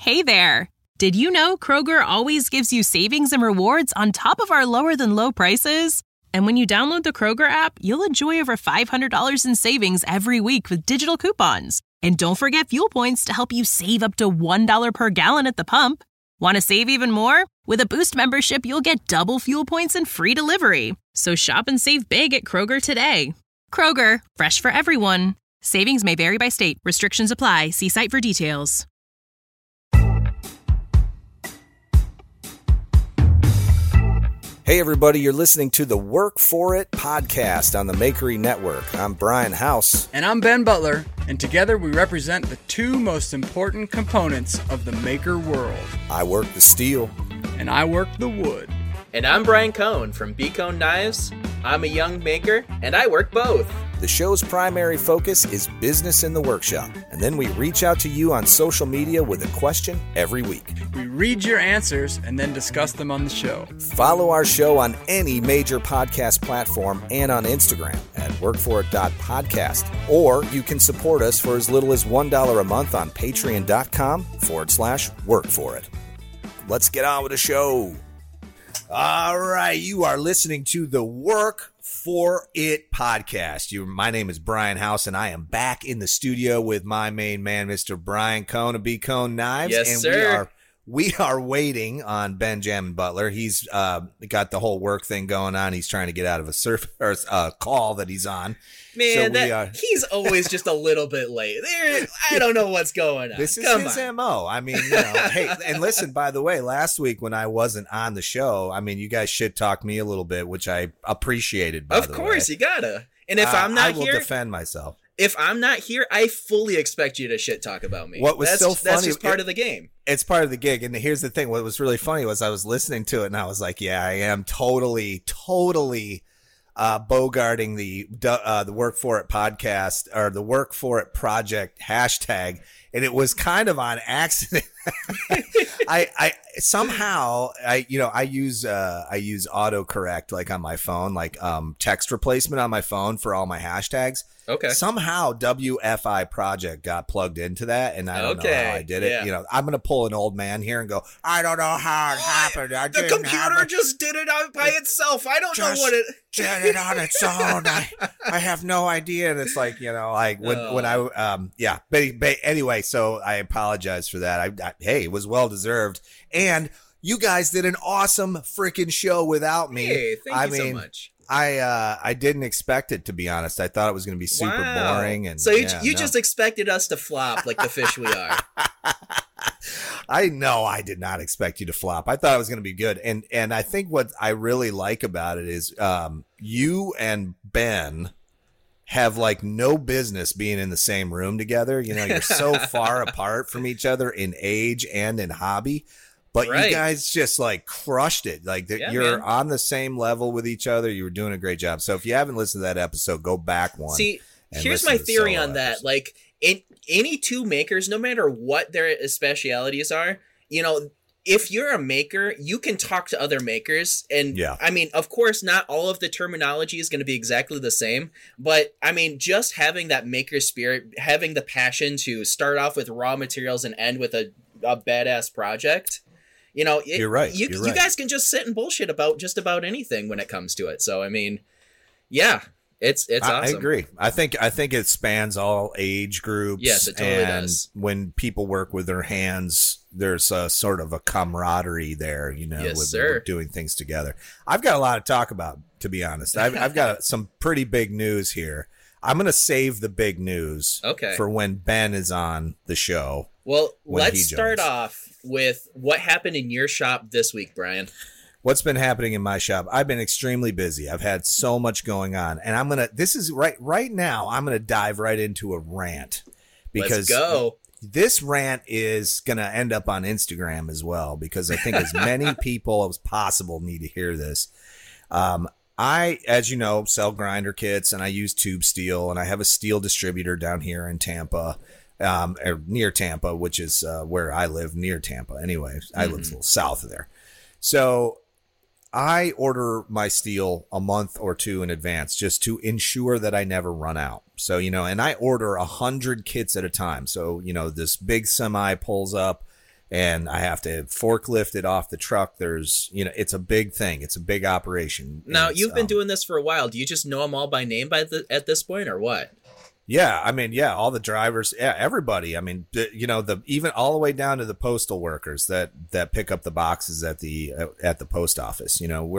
Hey there! Did you know Kroger always gives you savings and rewards on top of our lower-than-low prices? And when you download the Kroger app, you'll enjoy over $500 in savings every week with digital coupons. And don't forget fuel points to help you save up to $1 per gallon at the pump. Want to save even more? With a Boost membership, you'll get double fuel points and free delivery. So shop and save big at Kroger today. Kroger, fresh for everyone. Savings may vary by state. Restrictions apply. See site for details. Hey everybody, you're listening to the Work For It podcast on the Makery Network. I'm Brian House. And I'm Ben Butler, and together we represent the two most important components of the maker world. I work the steel. And I work the wood. And I'm Brian Cohn from B-Cone Knives. I'm a young maker, and I work both. The show's primary focus is business in the workshop, and then we reach out to you on social media with a question every week. We read your answers and then discuss them on the show. Follow our show on any major podcast platform and on Instagram at workforit.podcast. Or you can support us for as little as $1 a month on patreon.com/workforit. Let's get on with the show. All right, you are listening to the Work For It podcast. My name is Brian House, and I am back in the studio with my main man, Mr. Brian Cohn of B-Cone Knives. Yes, and sir. We are waiting on Benjamin Butler. He's got the whole work thing going on. He's trying to get out of a call that he's on. Man, he's always just a little bit late. I don't know what's going on. This is his MO. I mean, hey, and listen, by the way, last week when I wasn't on the show, I mean, you guys shit talked me a little bit, which I appreciated, by the way. Of course, you gotta. And if I'm not here, I will defend myself. If I'm not here, I fully expect you to shit talk about me. What was so funny? That's just part of the game. It's part of the gig. And here's the thing. What was really funny was I was listening to it and I was like, yeah, I am totally bogarting the Work For It podcast or the Work For It project hashtag. And it was kind of on accident. I somehow use autocorrect like on my phone, like text replacement on my phone for all my hashtags. Okay. Somehow WFI project got plugged into that, and I don't know how I did it. Yeah. I'm gonna pull an old man here and go, I don't know how it happened. The computer just did it by itself. I don't know what it did it on its own. I have no idea. And it's like, when I but anyway, so I apologize for that. Hey, it was well deserved. And you guys did an awesome freaking show without me. Hey, thank you so much. I didn't expect it, to be honest. I thought it was going to be super boring. And so you just expected us to flop like the fish we are. I know I did not expect you to flop. I thought it was going to be good. And I think what I really like about it is you and Ben have like no business being in the same room together. You're so far apart from each other in age and in hobby. But You guys just like crushed it. Like you're on the same level with each other. You were doing a great job. So if you haven't listened to that episode, go back one. See, here's my theory on that. Episode. Like any two makers, no matter what their specialities are, if you're a maker, you can talk to other makers. And I mean, of course, not all of the terminology is going to be exactly the same. But I mean, just having that maker spirit, having the passion to start off with raw materials and end with a badass project. You're right. You guys can just sit and bullshit about just about anything when it comes to it. So, I mean, yeah, it's awesome. I agree. I think it spans all age groups. Yes, it totally does. When people work with their hands, there's a sort of a camaraderie there, with doing things together. I've got a lot to talk about, to be honest. I've got some pretty big news here. I'm going to save the big news for when Ben is on the show. Well, let's start off with what happened in your shop this week, Brian. What's been happening in my shop? I've been extremely busy. I've had so much going on, and this is right now, I'm going to dive right into a rant because let's go. This rant is going to end up on Instagram as well, because I think as many people as possible need to hear this. I, as you know, sell grinder kits, and I use tube steel, and I have a steel distributor down here in Tampa. Or near Tampa, which is where I live, near Tampa. Anyway, I live a little south of there. So I order my steel a month or two in advance just to ensure that I never run out. So, and I order 100 kits at a time. So, this big semi pulls up and I have to forklift it off the truck. There's, it's a big thing. It's a big operation. Now, you've been doing this for a while. Do you just know them all by name at this point, or what? Yeah, I mean, all the drivers, everybody. I mean, even all the way down to the postal workers that pick up the boxes at the post office.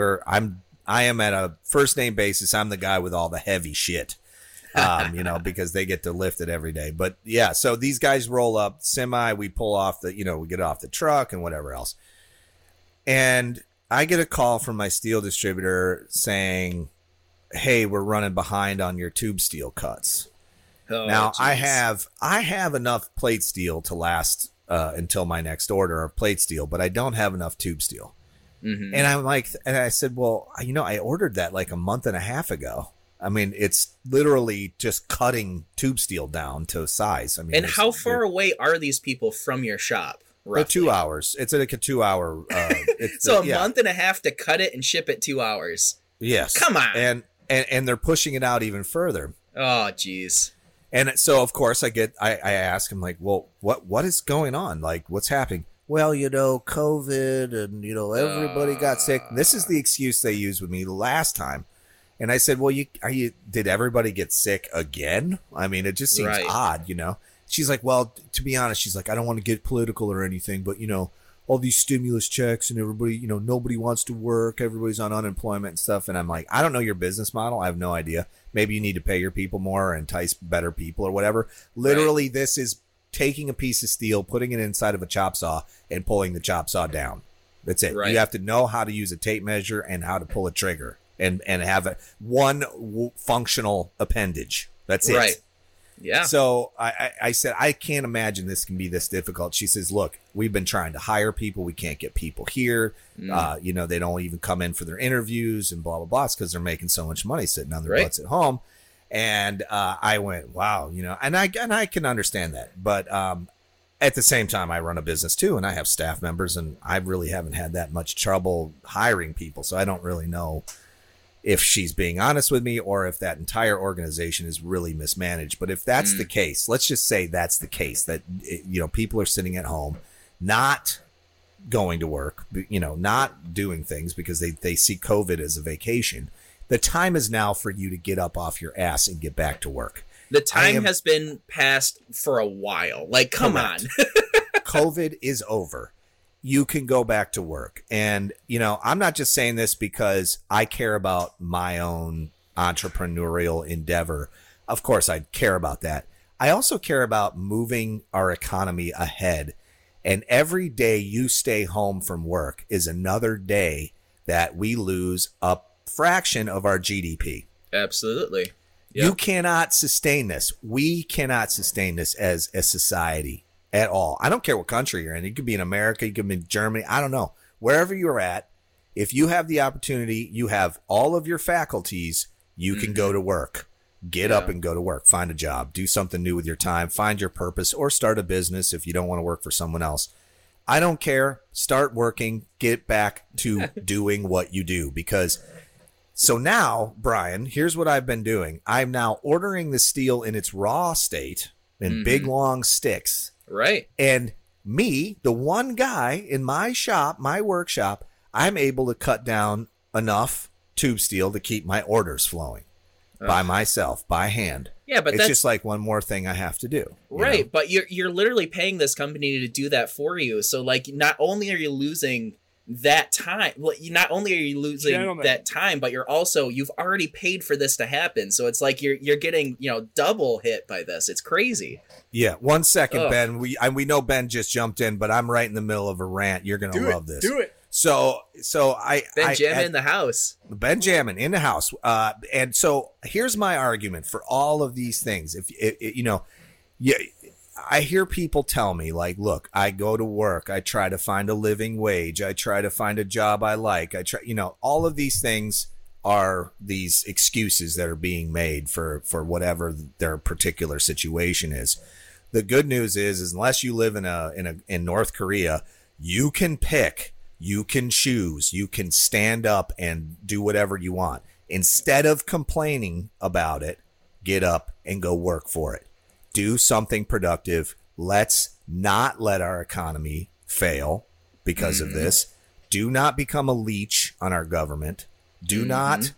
I am at a first name basis. I'm the guy with all the heavy shit. Because they get to lift it every day. But yeah, so these guys roll up semi, we pull off we get off the truck and whatever else. And I get a call from my steel distributor saying, "Hey, we're running behind on your tube steel cuts." Oh, now geez. I have enough plate steel to last until my next order of plate steel, but I don't have enough tube steel. Mm-hmm. And I said, well, I ordered that like a month and a half ago. I mean, it's literally just cutting tube steel down to size. I mean, and how far away are these people from your shop? Roughly? 2 hours. It's like a 2 hour. So a month and a half to cut it and ship it 2 hours. Yes. Come on. And they're pushing it out even further. Oh, geez. And so, of course, I ask him, like, well, what is going on? Like, what's happening? Well, COVID and, everybody got sick. This is the excuse they used with me last time. And I said, well, did everybody get sick again? I mean, it just seems odd, She's like, well, to be honest, she's like, I don't want to get political or anything, but, all these stimulus checks and everybody, nobody wants to work. Everybody's on unemployment and stuff. And I'm like, I don't know your business model. I have no idea. Maybe you need to pay your people more or entice better people or whatever. Literally, This is taking a piece of steel, putting it inside of a chop saw and pulling the chop saw down. That's it. Right. You have to know how to use a tape measure and how to pull a trigger. And have one functional appendage. That's it. Right. Yeah. So I said, I can't imagine this can be this difficult. She says, look, we've been trying to hire people. We can't get people here. They don't even come in for their interviews and blah, blah, blah. It's because they're making so much money sitting on their butts at home. And I went, wow, and I can understand that. But at the same time, I run a business too, and I have staff members, and I really haven't had that much trouble hiring people. So I don't really know if she's being honest with me or if that entire organization is really mismanaged. But if that's the case, let's just say that's the case, that, people are sitting at home, not going to work, not doing things because they see COVID as a vacation. The time is now for you to get up off your ass and get back to work. The time has been passed for a while. Like, come on. COVID is over. You can go back to work. And, I'm not just saying this because I care about my own entrepreneurial endeavor. Of course, I care about that. I also care about moving our economy ahead. And every day you stay home from work is another day that we lose a fraction of our GDP. Absolutely. Yep. You cannot sustain this. We cannot sustain this as a society. At all. I don't care what country you're in. You could be in America. You could be in Germany. I don't know. Wherever you're at, if you have the opportunity, you have all of your faculties, you can go to work. Get up and go to work. Find a job. Do something new with your time. Find your purpose or start a business if you don't want to work for someone else. I don't care. Start working. Get back to doing what you do. Because so now, Brian, here's what I've been doing. I'm now ordering the steel in its raw state in big, long sticks. Right. And me, the one guy in my shop, my workshop, I'm able to cut down enough tube steel to keep my orders flowing by myself, by hand. Yeah, but it's just like one more thing I have to do. Right. But you're literally paying this company to do that for you. So like, not only are you losing that time, not only are you losing that time, but you've already paid for this to happen. So it's like you're getting, double hit by this. It's crazy. Yeah. 1 second, Ben. We know Ben just jumped in, but I'm right in the middle of a rant. You're going to love this. Do it. So Benjamin in the house. Benjamin in the house. And so here's my argument for all of these things. I hear people tell me, like, look, I go to work. I try to find a living wage. I try to find a job I like. I try, all of these things are these excuses that are being made for whatever their particular situation is. The good news is unless you live in North Korea, you can pick, you can choose, you can stand up and do whatever you want. Instead of complaining about it, get up and go work for it. Do something productive. Let's not let our economy fail because of this. Do not become a leech on our government. Do not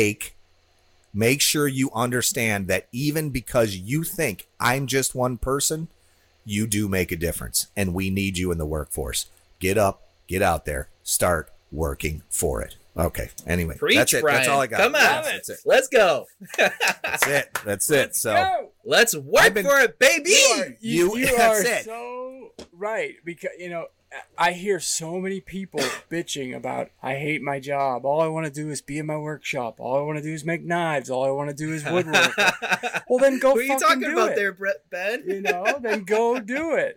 make sure you understand that even because you think I'm just one person, you do make a difference, and we need you in the workforce. Get up, get out there, start working for it. Okay. Anyway, Preach, that's it. Brian. That's all I got. Come on. That's it. Let's go. That's it. So let's work for it, baby. You that's are it. so right, because I hear so many people bitching about, I hate my job. All I want to do is be in my workshop. All I want to do is make knives. All I want to do is woodwork. Well, then go. Who are you talking about there, Ben? Then go do it.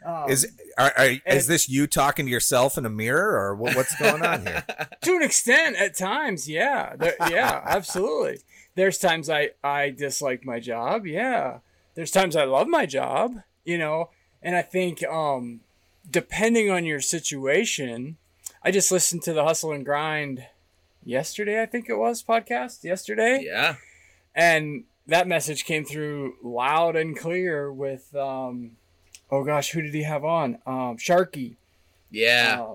Is this you talking to yourself in a mirror, or what's going on here? To an extent, at times, yeah, absolutely. There's times I dislike my job. Yeah, there's times I love my job. And I think depending on your situation, I just listened to the Hustle and Grind yesterday, I think it was, podcast yesterday. Yeah. And that message came through loud and clear with, who did he have on? Sharky. Yeah.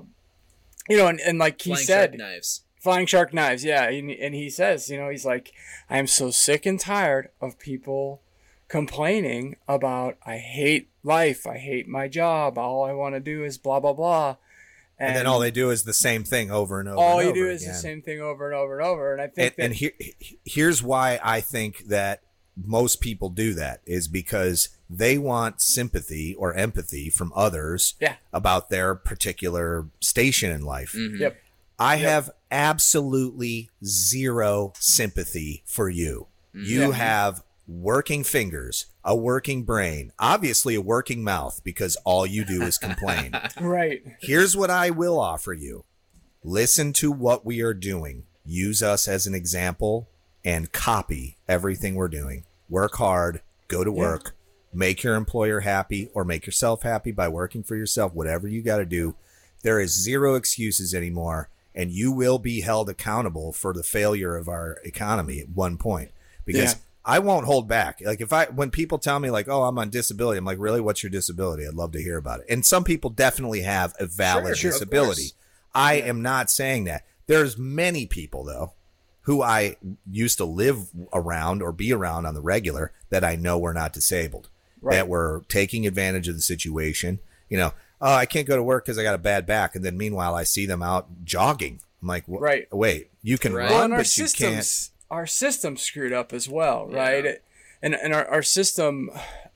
And like he said, Flying Shark Knives. Yeah. And he says, he's like, I am so sick and tired of people complaining about, I hate life, I hate my job, all I want to do is blah blah blah, and then all they do is the same thing over and over. All you do is the same thing over and over and over. And I think here's why I think that most people do that is because they want sympathy or empathy from others about their particular station in life. Mm-hmm. Yep. I have absolutely zero sympathy for you. You have working fingers, a working brain, obviously a working mouth, because all you do is complain. Right. Here's what I will offer you. Listen to what we are doing. Use us as an example and copy everything we're doing. Work hard, go to work, make your employer happy or make yourself happy by working for yourself, whatever you got to do. There is zero excuses anymore, and you will be held accountable for the failure of our economy at one point, because I won't hold back. Like when people tell me like, oh, I'm on disability, I'm like, really? What's your disability? I'd love to hear about it. And some people definitely have a valid disability. I am not saying that. There's many people though, who I used to live around or be around on the regular that I know were not disabled, that were taking advantage of the situation. Oh, I can't go to work because I got a bad back. And then meanwhile, I see them out jogging. I'm like, wait, you can run, but you can't. Our system's screwed up as well, right? Yeah. And our system,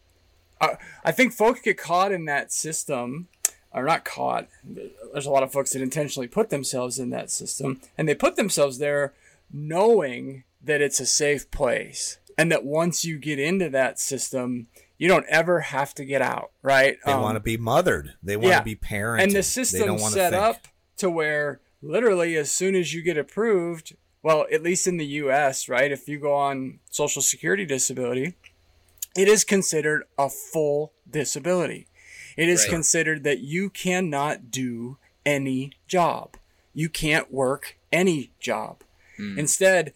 I think folks get caught in that system, or not caught. There's a lot of folks that intentionally put themselves in that system, and they put themselves there knowing that it's a safe place, and that once you get into that system, you don't ever have to get out, right? They want to be mothered. They want to be parented. And the system's set up to where literally as soon as you get approved, well, at least in the U.S., right? If you go on Social Security disability, it is considered a full disability. It is considered that you cannot do any job. You can't work any job. Instead,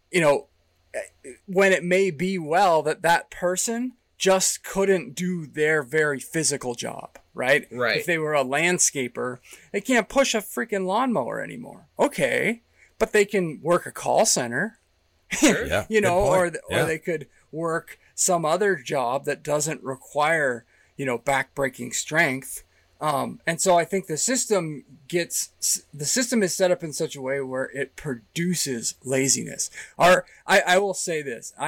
when it may be well that person just couldn't do their very physical job, right? If they were a landscaper, they can't push a freaking lawnmower anymore. Okay. But they can work a call center, or they could work some other job that doesn't require, back-breaking strength. And so I think the system is set up in such a way where it produces laziness. I will say this: I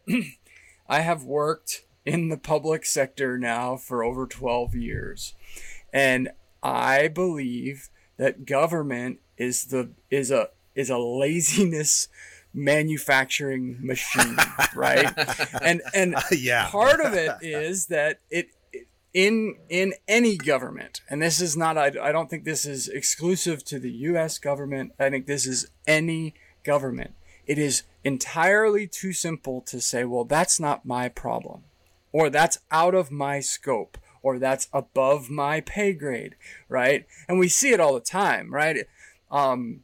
have worked in the public sector now for over 12 years, and I believe that government is a laziness manufacturing machine, right? And part of it is that it in any government, and this is not, I don't think this is exclusive to the U.S. government. I think this is any government. It is entirely too simple to say, well, that's not my problem, or that's out of my scope, or that's above my pay grade, right? And we see it all the time, right?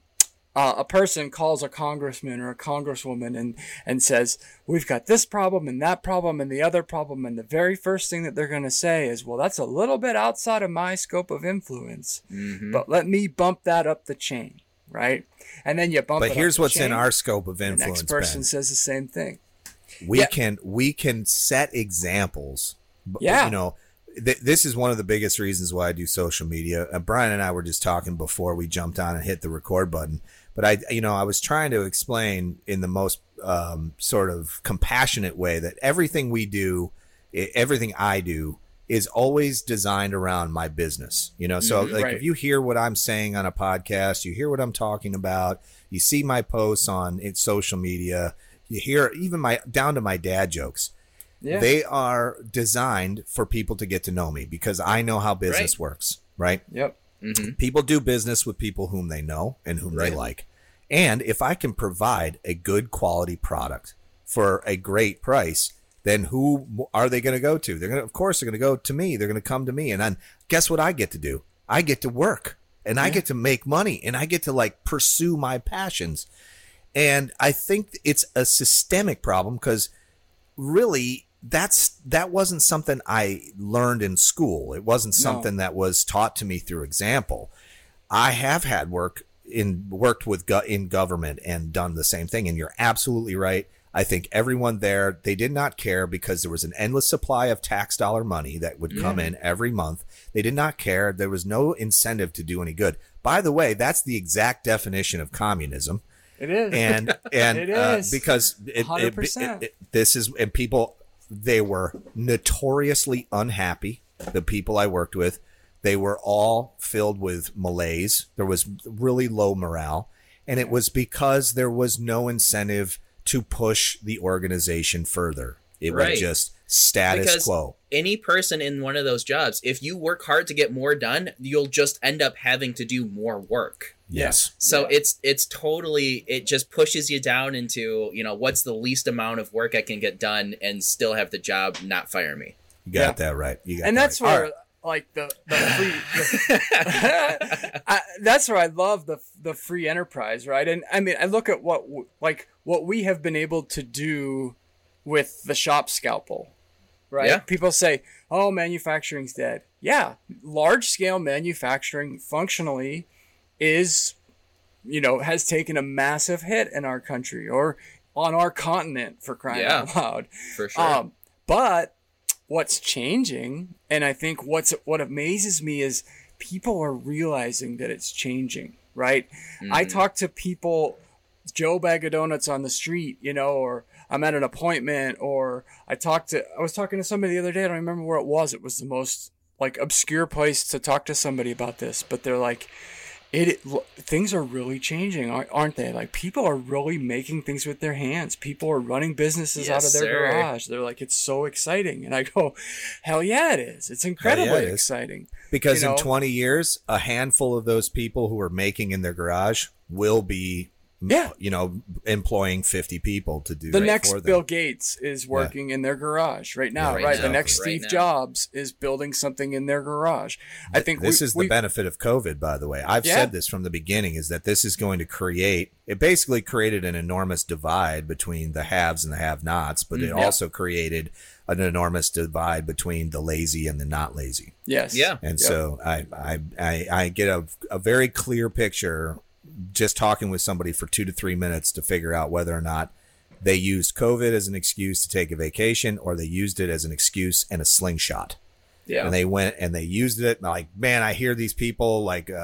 a person calls a congressman or a congresswoman and says, we've got this problem and that problem and the other problem, and the very first thing that they're going to say is, well, that's a little bit outside of my scope of influence, but let me bump that up the chain, right? And then you bump it up the chain. But here's what's in our scope of influence, the next person says the same thing. We can set examples. Yeah. You know, this is one of the biggest reasons why I do social media. Brian and I were just talking before we jumped on and hit the record button. But I was trying to explain in the most sort of compassionate way that everything we do, everything I do, is always designed around my business. You know, so if you hear what I'm saying on a podcast, you hear what I'm talking about, you see my posts on social media, you hear even down to my dad jokes. Yeah. They are designed for people to get to know me because I know how business works, right? Yep. Mm-hmm. People do business with people whom they know and whom they like. And if I can provide a good quality product for a great price, then who are they going to go to? Of course, they're going to go to me. They're going to come to me. And then guess what I get to do? I get to work and I get to make money and I get to pursue my passions. And I think it's a systemic problem because really that wasn't something I learned in school. It wasn't something that was taught to me through example. I have had worked in government and done the same thing. And you're absolutely right. I think everyone there, they did not care because there was an endless supply of tax dollar money that would come in every month. They did not care. There was no incentive to do any good. By the way, that's the exact definition of communism. It is. And it is. Because 100%. People, they were notoriously unhappy. The people I worked with, they were all filled with malaise. There was really low morale. And it was because there was no incentive to push the organization further. It was just status quo. Any person in one of those jobs, if you work hard to get more done, you'll just end up having to do more work. Yes. So it's totally, it just pushes you down into, what's the least amount of work I can get done and still have the job, not fire me. You got that right. That's where the free, that's where I love the free enterprise, right? And I mean, I look at what we have been able to do with the shop scalpel, right? Yeah. People say, oh, manufacturing's dead. Yeah. Large scale manufacturing functionally is, has taken a massive hit in our country or on our continent, for crying out loud. For sure. But what's changing, and I think what amazes me is people are realizing that it's changing, right? I talk to people, Joe Bag of Donuts on the street, or I'm at an appointment, or I was talking to somebody the other day. I don't remember where it was. It was the most obscure place to talk to somebody about this, but they're like, things are really changing, aren't they? People are really making things with their hands. People are running businesses out of their garage. They're like, it's so exciting. And I go, hell yeah, it is. It's incredibly exciting. Because in 20 years, a handful of those people who are making in their garage will be employing 50 people to do the next Bill Gates is working in their garage right now, right? The next Steve Jobs is building something in their garage. I think this is the benefit of COVID, by the way. I've said this from the beginning, is that this is going to it basically created an enormous divide between the haves and the have-nots, but it also created an enormous divide between the lazy and the not lazy. Yes. Yeah. And so I get a very clear picture just talking with somebody for 2 to 3 minutes to figure out whether or not they used COVID as an excuse to take a vacation or they used it as an excuse and a slingshot. Yeah. And they went and they used it. Man, I hear these people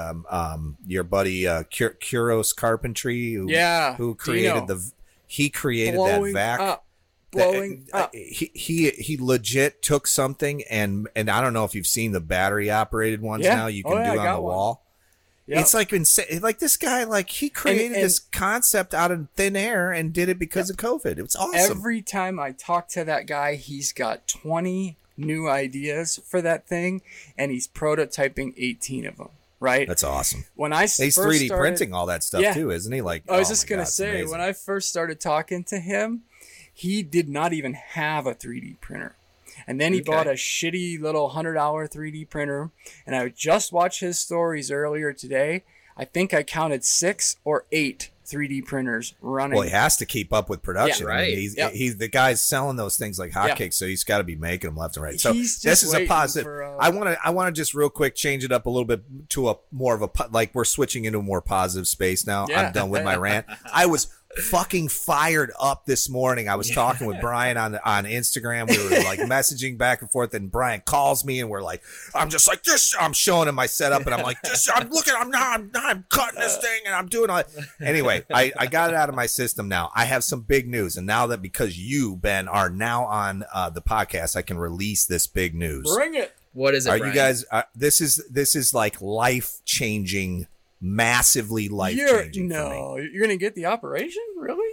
your buddy, Kuros Carpentry, who created he created blowing that vac. Blowing up. He legit took something and I don't know if you've seen the battery operated ones now you can do on the wall. Yep. It's insane. This guy, he created this concept out of thin air and did it because of COVID. It was awesome. Every time I talk to that guy, he's got 20 new ideas for that thing, and he's prototyping 18 of them. Right? That's awesome. He's 3D printing all that stuff too, isn't he? I was just gonna say, when I first started talking to him, he did not even have a 3D printer. And then he bought a shitty little $100 3D printer. And I just watched his stories earlier today. I think I counted 6 or 8 3D printers running. Well, he has to keep up with production. Yeah, right. I mean, he's the guy's selling those things like hotcakes, so he's got to be making them left and right. So this is a positive. I want to just real quick change it up a little bit to a more of a, like, we're switching into a more positive space now. I'm done with my rant. I was fucking fired up this morning. I was talking with Brian on Instagram. We were like messaging back and forth, and Brian calls me, and we're like, I'm just like this. I'm showing him my setup, and I'm like, this. I'm cutting this thing, and I'm doing all that. Anyway, I got it out of my system now. I have some big news, and now that because you, Ben, are now on the podcast, I can release this big news. Bring it. What is it, Are Brian? you guys? This is like life changing. Massively life-changing for me. You're gonna get the operation, really?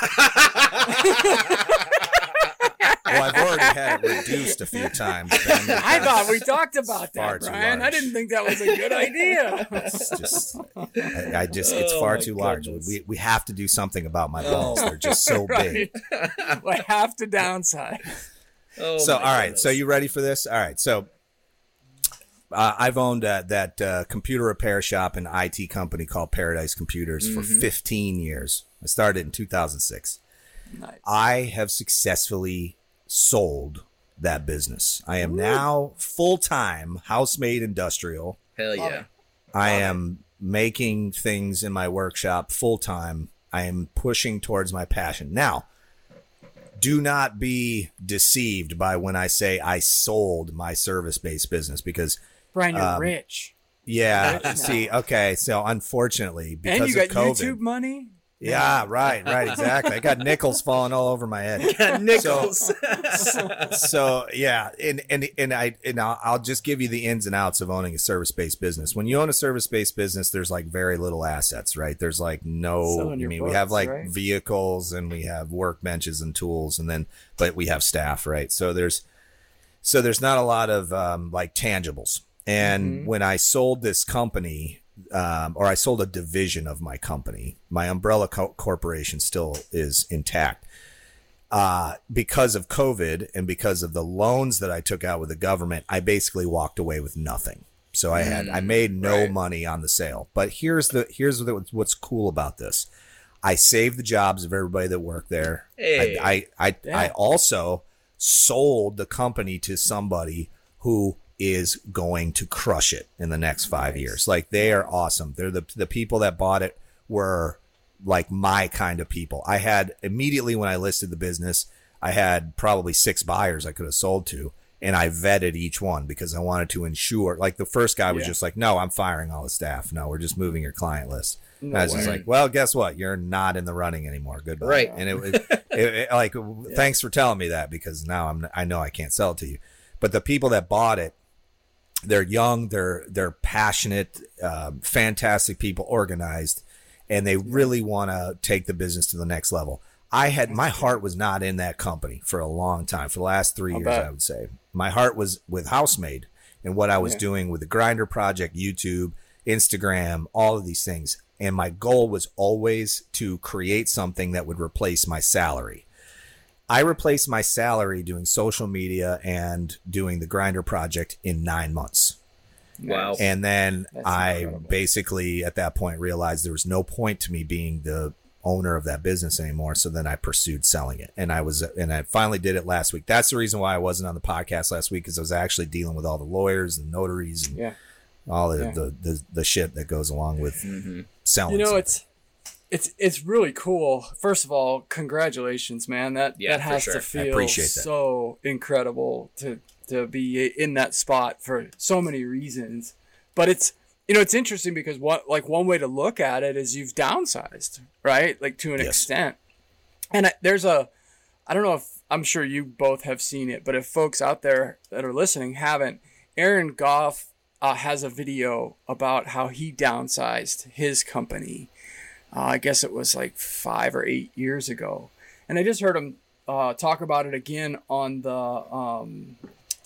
Well, I've already had it reduced a few times. Ben, I thought we talked about that, Brian. I didn't think that was a good idea. It's far too large. We have to do something about my balls. They're just so big. I have to downsize. So, all right. Goodness. So you ready for this? All right. So I've owned that computer repair shop and IT company called Paradise Computers for 15 years. I started in 2006. Nice. I have successfully sold that business. I am now full-time house-made industrial. Hell yeah. I am making things in my workshop full-time. I am pushing towards my passion. Now, do not be deceived by when I say I sold my service-based business, because Brian, you're rich. Yeah. Rich see, okay. So unfortunately, because and you got of COVID, YouTube money. Yeah, right, exactly. I got nickels falling all over my head. Got nickels. So yeah, and I'll just give you the ins and outs of owning a service-based business. When you own a service-based business, there's like very little assets, right? There's like no. We have like vehicles and we have workbenches and tools, but we have staff, right? So there's not a lot of like tangibles. And when I sold this company. Or I sold a division of my company. My umbrella corporation still is intact. Because of COVID and because of the loans that I took out with the government, I basically walked away with nothing. So I made no money on the sale. But here's what's cool about this. I saved the jobs of everybody that worked there. Hey. I also sold the company to somebody who is going to crush it in the next 5 years. Like, they are awesome. They're the people that bought it were like my kind of people. I had immediately when I listed the business, I had probably 6 buyers I could have sold to, and I vetted each one because I wanted to ensure. Like, the first guy was just like, no, I'm firing all the staff. No, we're just moving your client list. I was just like, well, guess what? You're not in the running anymore. Goodbye. Right. And it like, thanks for telling me that, because now I know I can't sell it to you. But the people that bought it, they're young, they're passionate, fantastic people, organized, and they really want to take the business to the next level. My heart was not in that company for a long time. For the last 3 years, I would say. My heart was with Housemade and what I was doing with the Grinder Project, YouTube, Instagram, all of these things. And my goal was always to create something that would replace my salary. I replaced my salary doing social media and doing the Grinder Project in 9 months. Wow. And then I basically at that point realized there was no point to me being the owner of that business anymore. So then I pursued selling it. And I finally did it last week. That's the reason why I wasn't on the podcast last week, because I was actually dealing with all the lawyers and notaries and all the shit that goes along with selling. You know, It's really cool. First of all, congratulations, man. That has to feel so incredible to be in that spot for so many reasons. But it's interesting because one way to look at it is you've downsized, right? Like, to an extent. And I don't know if, I'm sure you both have seen it, but if folks out there that are listening haven't, Aaron Goff has a video about how he downsized his company. I guess it was like 5 or 8 years ago. And I just heard him talk about it again on the,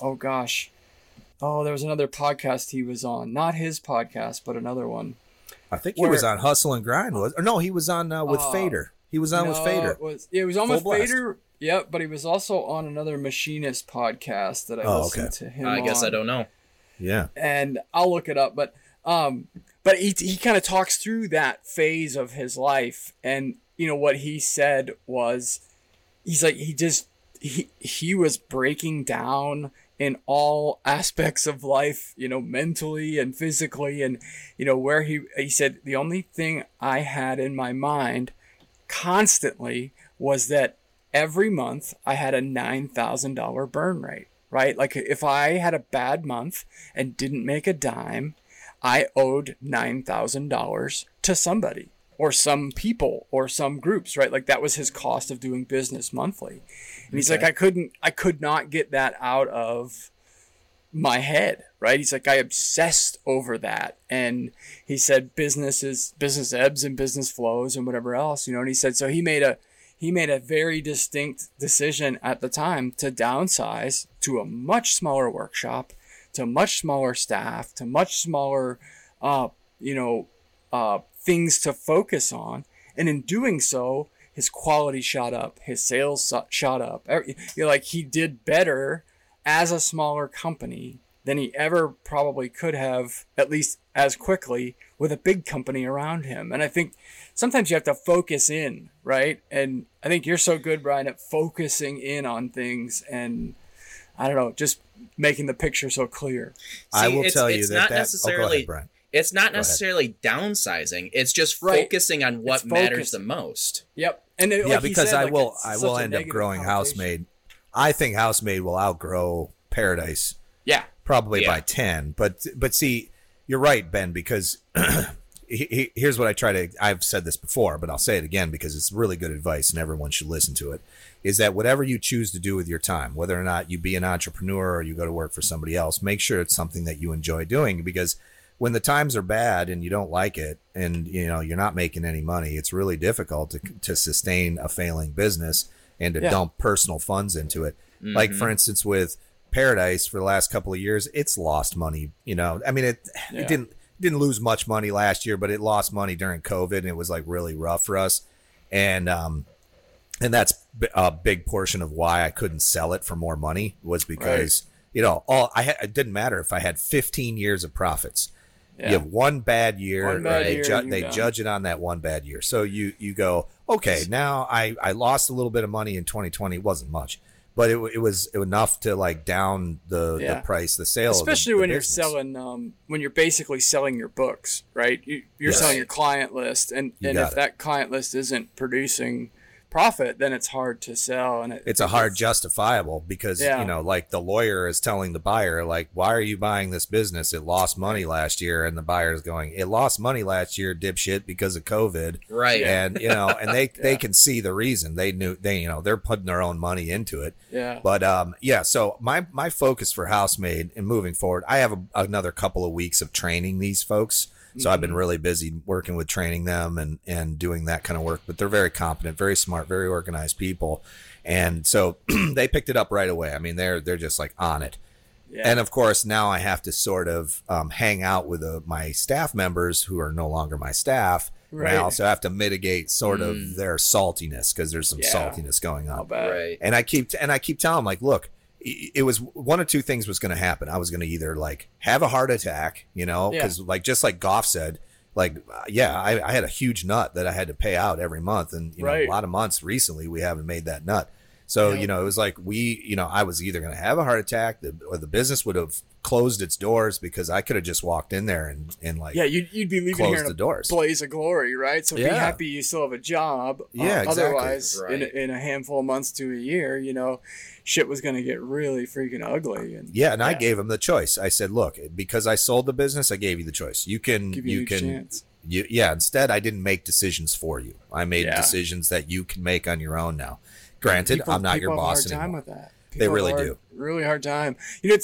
there was another podcast he was on. Not his podcast, but another one. I think he was on Hustle and Grind. He was on with Fader. He was on with Fader. It was on with Fader. Yep, but he was also on another machinist podcast that I listened to him on. I guess I don't know. Yeah. And I'll look it up. But But he kind of talks through that phase of his life, and what he said was, he's like, he was breaking down in all aspects of life, mentally and physically, and where he said the only thing I had in my mind constantly was that every month I had a $9,000 burn rate, right? Like if I had a bad month and didn't make a dime, I owed $9,000 to somebody or some people or some groups, right? Like that was his cost of doing business monthly. And he's like, I could not get that out of my head, right? He's like, I obsessed over that. And he said, business ebbs and business flows and whatever else, and he said, so he made a very distinct decision at the time to downsize to a much smaller workshop, to much smaller staff, to much smaller, things to focus on. And in doing so, his quality shot up, his sales shot up. He did better as a smaller company than he ever probably could have, at least as quickly, with a big company around him. And I think sometimes you have to focus in, right? And I think you're so good, Brian, at focusing in on things and, I don't know, just making the picture so clear. I will tell you that go ahead, Brian. It's not necessarily downsizing. It's just focusing on what matters the most. Yep. And because I will end up growing Housemaid. I think Housemaid will outgrow Paradise. Yeah. Probably by 10. But see, you're right, Ben, because here's what I've said this before, but I'll say it again because it's really good advice and everyone should listen to it, is that whatever you choose to do with your time, whether or not you be an entrepreneur or you go to work for somebody else, make sure it's something that you enjoy doing, because when the times are bad and you don't like it and you're not making any money, it's really difficult to sustain a failing business and to dump personal funds into it. Mm-hmm. Like, for instance, with Paradise for the last couple of years, it's lost money. I mean, it didn't lose much money last year, but it lost money during COVID, and it was like really rough for us. And that's a big portion of why I couldn't sell it for more money, was because, it didn't matter if I had 15 years of profits. Yeah. You have one bad year, they judge it on that one bad year. So you go, okay, now I lost a little bit of money in 2020. It wasn't much, but it was enough to like down the price, the sale. Especially when you're selling, when you're basically selling your books, right? You're selling your client list, and if that client list isn't producing profit, then it's hard to sell, and it's a hard justifiable, because like the lawyer is telling the buyer, like, why are you buying this business? It lost money last year, and the buyer is going, it lost money last year, dipshit, because of COVID, right? And and they can see the reason. They're putting their own money into it. But so my focus for Housemaid and moving forward, I have another couple of weeks of training these folks. So I've been really busy working with training them and doing that kind of work. But they're very competent, very smart, very organized people. And so they picked it up right away. I mean, they're just like on it. Yeah. And of course, now I have to sort of hang out with my staff members who are no longer my staff. Right. And I also have to mitigate sort of their saltiness, because there's some saltiness going on. Right. And I keep telling them, like, look, it was one of two things was going to happen. I was going to either like have a heart attack, because like, just like Goff said, like, I had a huge nut that I had to pay out every month. And, a lot of months recently, we haven't made that nut. So, it was like I was either going to have a heart attack or the business would have closed its doors, because I could have just walked in there and like, you'd be leaving here in the doors. Blaze of glory, right? So be happy you still have a job. Exactly. Otherwise, in a handful of months to a year, shit was going to get really freaking ugly. And I gave him the choice. I said, look, because I sold the business, I gave you the choice. You can chance. Instead, I didn't make decisions for you. I made decisions that you can make on your own now. Granted, I'm not your boss anymore. Time with that. They really do. Really hard time.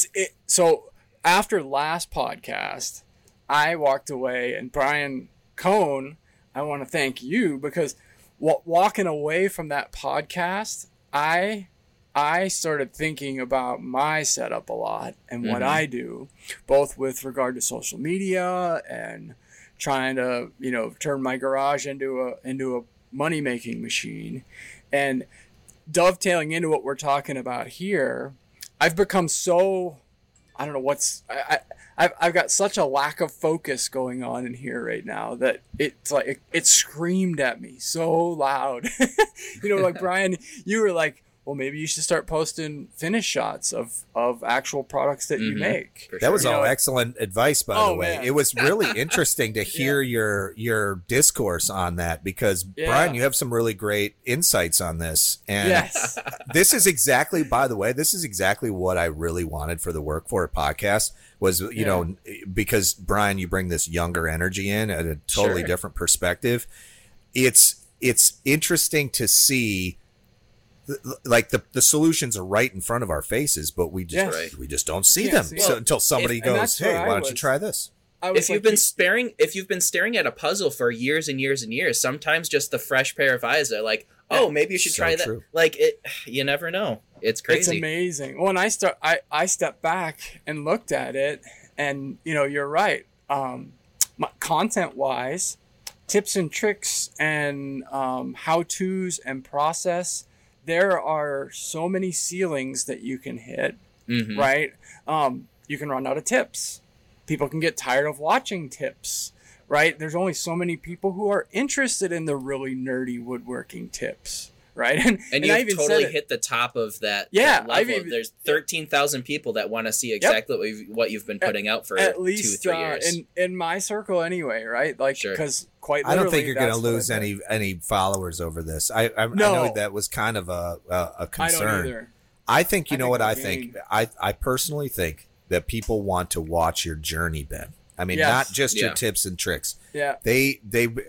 So after last podcast, I walked away, and Brian Cohn, I want to thank you, because walking away from that podcast, I started thinking about my setup a lot and what I do, both with regard to social media and trying to, turn my garage into a money-making machine. And dovetailing into what we're talking about here, I've become so, I don't know I've got such a lack of focus going on in here right now that it's like it screamed at me so loud. Like Brian, you were like, well, maybe you should start posting finish shots of actual products that you make. That was all excellent advice, by the way. Man. It was really interesting to hear your discourse on that because, Brian, you have some really great insights on this. And this is exactly what I really wanted for the Work For It podcast was, because, Brian, you bring this younger energy in at a totally different perspective. It's interesting to see. Like the solutions are right in front of our faces, but we just don't see them until somebody goes, "Hey, why don't you try this?" If you've been staring at a puzzle for years and years and years, sometimes just the fresh pair of eyes are like, "Oh, maybe you should try that." True. Like you never know. It's crazy. It's amazing. When I stepped back and looked at it, and you're right. Content wise, tips and tricks and how-tos and process. There are so many ceilings that you can hit, right? You can run out of tips. People can get tired of watching tips, right? There's only so many people who are interested in the really nerdy woodworking tips, right? And you've totally hit the top of that, that level. There's 13,000 people that want to see exactly what you've been putting out for at least 2-3 years. In my circle anyway, right? Like, because quite literally, I don't think you're going to lose any followers over this. I know that was kind of a concern. I don't either. I think, I think? I personally think that people want to watch your journey, Ben. I mean, not just your tips and tricks. Yeah. They,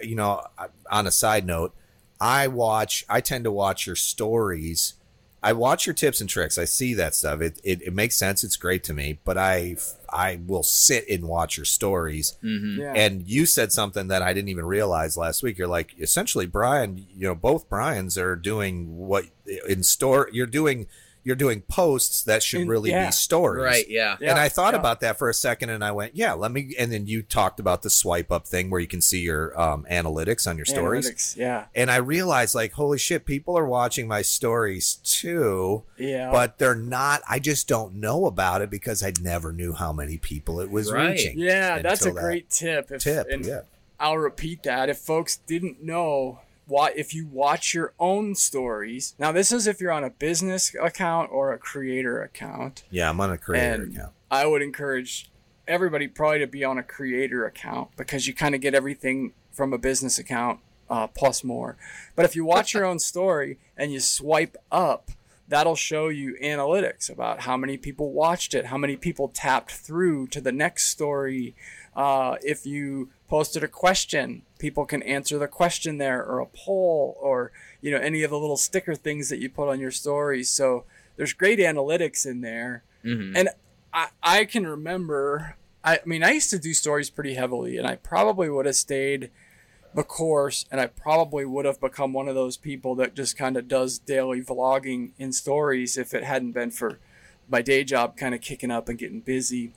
on a side note, I tend to watch your stories. I watch your tips and tricks. I see that stuff. It makes sense. It's great to me, but I will sit and watch your stories. Mm-hmm. Yeah. And you said something that I didn't even realize last week. You're like, essentially, Brian, both Brians are doing what in store you're doing posts that should really be stories. Right, yeah. And I thought about that for a second and I went, and then you talked about the swipe up thing where you can see your analytics on your stories. Analytics, And I realized, like, holy shit, people are watching my stories too. Yeah. But they're not, I just don't know about it because I never knew how many people it was reaching. Yeah, that's a great tip. I'll repeat that. If folks didn't know, if you watch your own stories, now this is if you're on a business account or a creator account. Yeah, I'm on a creator account. I would encourage everybody probably to be on a creator account because you kind of get everything from a business account plus more. But if you watch your own story and you swipe up, that'll show you analytics about how many people watched it, how many people tapped through to the next story. If you posted a question, people can answer the question there, or a poll, or any of the little sticker things that you put on your stories. So there's great analytics in there. Mm-hmm. And I can remember, I used to do stories pretty heavily, and I probably would have stayed the course, and I probably would have become one of those people that just kind of does daily vlogging in stories if it hadn't been for my day job kind of kicking up and getting busy.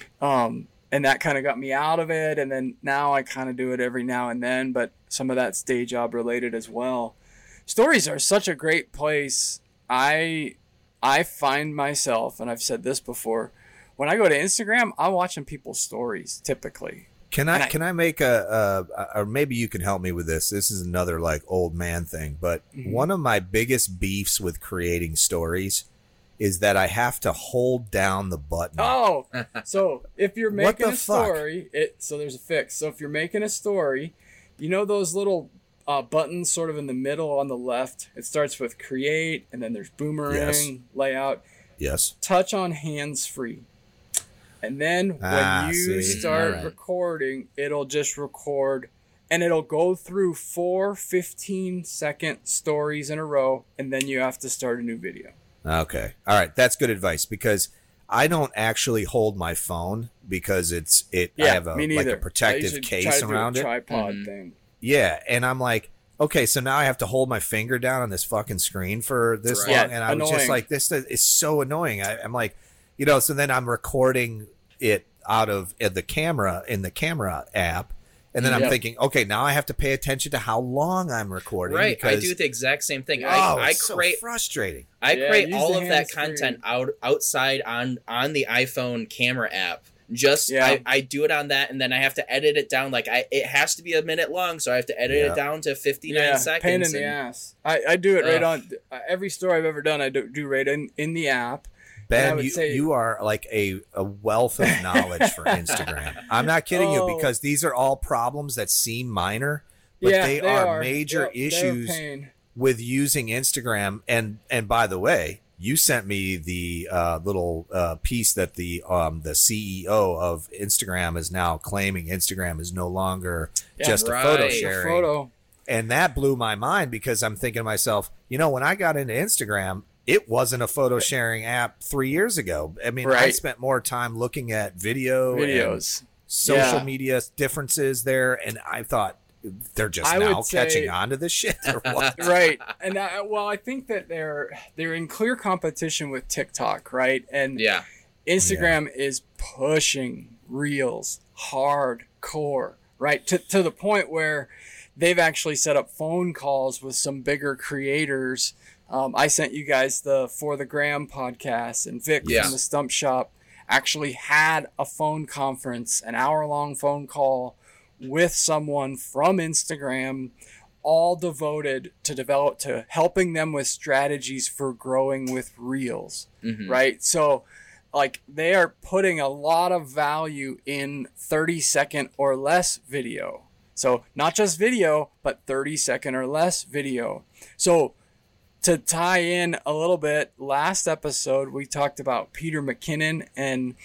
And that kind of got me out of it. And then now I kind of do it every now and then, but some of that's day job related as well. Stories are such a great place. I find myself, and I've said this before, when I go to Instagram, I'm watching people's stories typically. Can I make or maybe you can help me with this. This is another like old man thing, but one of my biggest beefs with creating stories is that I have to hold down the button. Oh, so if you're making a story, so there's a fix. So if you're making a story, those little buttons sort of in the middle on the left, it starts with create, and then there's boomerang, layout. Yes. Touch on hands-free. And then when you start recording, it'll just record, and it'll go through 4 15-second stories in a row, and then you have to start a new video. Okay. All right. That's good advice because I don't actually hold my phone because I have a protective case around it. Tripod thing. Yeah. And I'm like, okay, so now I have to hold my finger down on this fucking screen for this long. And I was just like, this is so annoying. I'm like, so then I'm recording it out of in the camera app. And then I'm thinking, okay, now I have to pay attention to how long I'm recording. Right, I do the exact same thing. It's so frustrating. I create all of that content outside on the iPhone camera app, I do it on that, and then I have to edit it down. Like it has to be a minute long, so I have to edit it down to 59 seconds. Pain in the ass. I do it right on every story I've ever done. I do right in the app. Ben, you are like a wealth of knowledge for Instagram. I'm not kidding you, because these are all problems that seem minor, but they are major issues with using Instagram. And by the way, you sent me the little piece that the CEO of Instagram is now claiming Instagram is no longer just a photo sharing. And that blew my mind, because I'm thinking to myself, when I got into Instagram, it wasn't a photo sharing app 3 years ago. I mean, I spent more time looking at videos, social media differences there, and I thought they're just now catching on to this shit, or what? Right. And I think that they're in clear competition with TikTok, right? And Instagram is pushing Reels hardcore, right? To the point where they've actually set up phone calls with some bigger creators. I sent you guys the For the Gram podcast, and Vic from the Stump Shop actually had a phone conference, an hour-long phone call with someone from Instagram, all devoted to helping them with strategies for growing with Reels, right? So, like, they are putting a lot of value in 30-second or less video. So not just video, but 30-second or less video. So to tie in a little bit, last episode we talked about Peter McKinnon and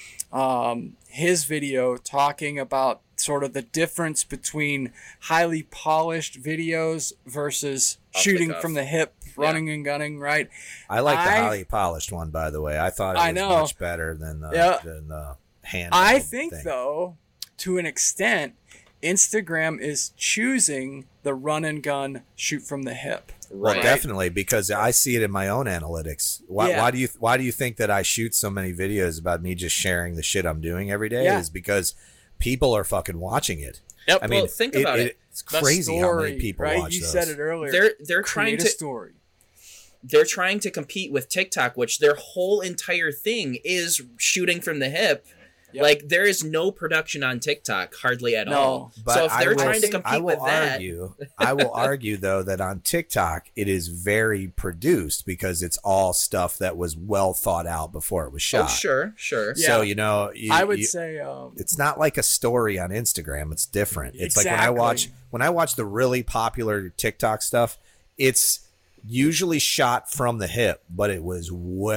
his video talking about sort of the difference between highly polished videos versus shooting from the hip, running and gunning, right? I like the highly polished one, by the way. I thought it was much better than the hand. I think, though, to an extent, Instagram is choosing the run and gun, shoot from the hip. Right. Well, definitely, because I see it in my own analytics. Why do you think that I shoot so many videos about me just sharing the shit I'm doing every day? Is because people are fucking watching it. Yep. I mean, think about it. It's crazy how many people watch you those. Said it earlier. They're trying to They're trying to compete with TikTok, which their whole entire thing is shooting from the hip. Yep. Like, there is no production on TikTok, hardly at all. But so if they're trying to compete with that... I will argue, though, that on TikTok, it is very produced, because it's all stuff that was well thought out before it was shot. Oh, sure. So, I would say... it's not like a story on Instagram. It's different. It's like when I watch the really popular TikTok stuff, it's usually shot from the hip, but it was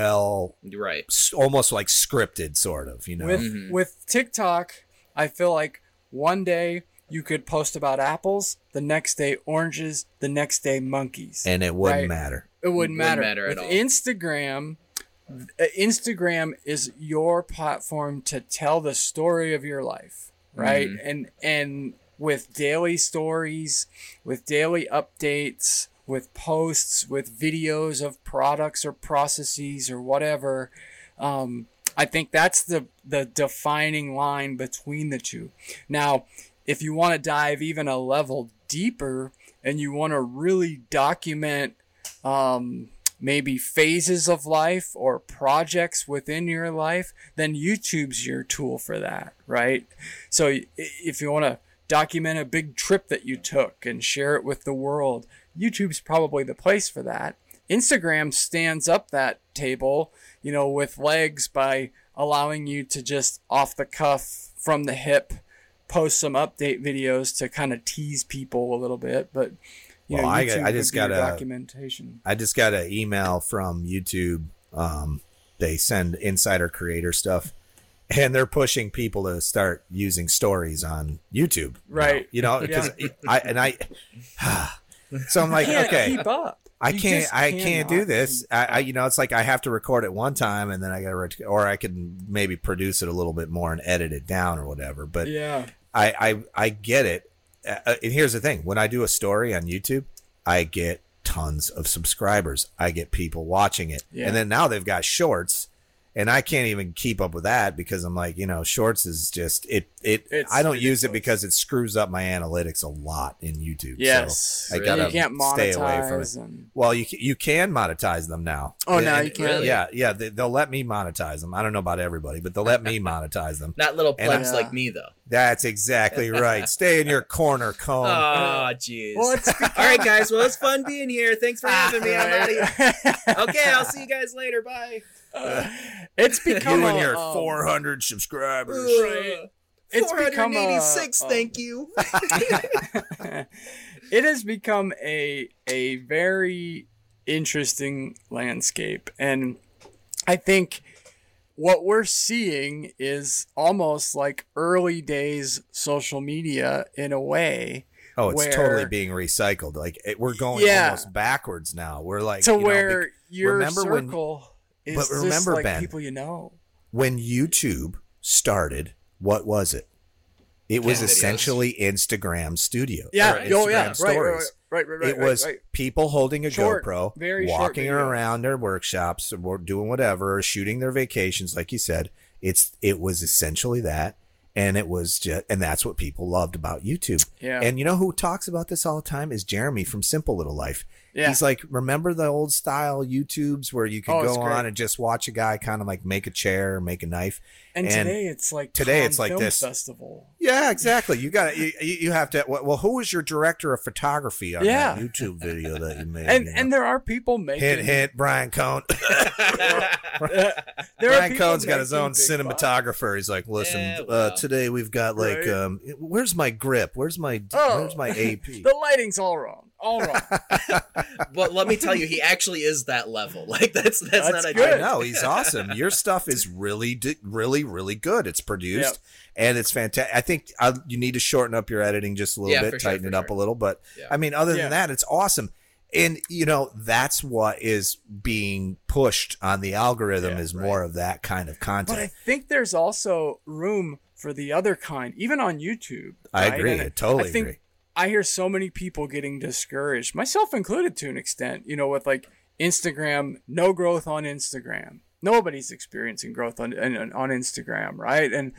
almost like scripted, sort of, With TikTok, I feel like one day you could post about apples, the next day oranges, the next day monkeys, and it wouldn't matter. It wouldn't matter at all. Instagram is your platform to tell the story of your life, right? And with daily stories, with daily updates, with posts, with videos of products or processes or whatever. I think that's the defining line between the two. Now, if you want to dive even a level deeper and you want to really document maybe phases of life or projects within your life, then YouTube's your tool for that, right? So if you want to document a big trip that you took and share it with the world, YouTube's probably the place for that. Instagram stands up that table, with legs, by allowing you to just off the cuff, from the hip, post some update videos to kind of tease people a little bit. But I just got documentation. I just got an email from YouTube. They send insider creator stuff, and they're pushing people to start using stories on YouTube. Right. Because so I'm like, okay, keep up. I can't do this. It's like I have to record it one time, and then I got to, or I can maybe produce it a little bit more and edit it down or whatever. But I get it. And here's the thing: when I do a story on YouTube, I get tons of subscribers. I get people watching it, and then now they've got shorts, And I can't even keep up with that because I'm like, shorts is just I don't use it because it screws up my analytics a lot in YouTube. Yes. So I gotta you can't stay away from it. Well, you can monetize them now. Oh, now you can. Really? Yeah. They'll let me monetize them. I don't know about everybody, but they'll let me monetize them. Not little plebs like me though. That's exactly right. Stay in your corner, Cone. Oh, jeez. Well, all right, guys. Well, it's fun being here. Thanks for having me. I'm out of here. Okay, I'll see you guys later. Bye. It's become you and your 400 subscribers. It's become 486. Thank you. It has become a very interesting landscape, and I think what we're seeing is almost like early days social media in a way. Oh, it's totally being recycled. Like we're going almost backwards now. We're like to where your circle. But remember, like Ben, people when YouTube started, what was it? It was essentially Instagram Studio. Yeah, Instagram Stories. Right. It was people holding a GoPro, walking short around their workshops, or doing whatever, or shooting their vacations, like you said. It was essentially that, and it was and that's what people loved about YouTube. Yeah. And you know who talks about this all the time is Jeremy from Simple Little Life. Yeah. He's like, remember the old style YouTubes where you could go on and just watch a guy kind of like make a chair, make a knife. And today it's like this festival. Yeah, exactly. You have to. Well, who was your director of photography on that YouTube video that you made? And there are people making hint Brian Cohn. Brian Cohn's got his own cinematographer. He's like, listen, today we've got like, where's my grip? Where's my AP? The lighting's all wrong. But let me tell you, he actually is that level. Like that's not a good. No, he's awesome. Your stuff is really good. It's produced and it's fantastic. I think you need to shorten up your editing just a little bit, tighten it up a little. But I mean, other than that, it's awesome. And that's what is being pushed on the algorithm is more of that kind of content. But I think there's also room for the other kind, even on YouTube. I agree. I totally agree. I hear so many people getting discouraged, myself included to an extent, with like Instagram, no growth on Instagram. Nobody's experiencing growth on Instagram, right? And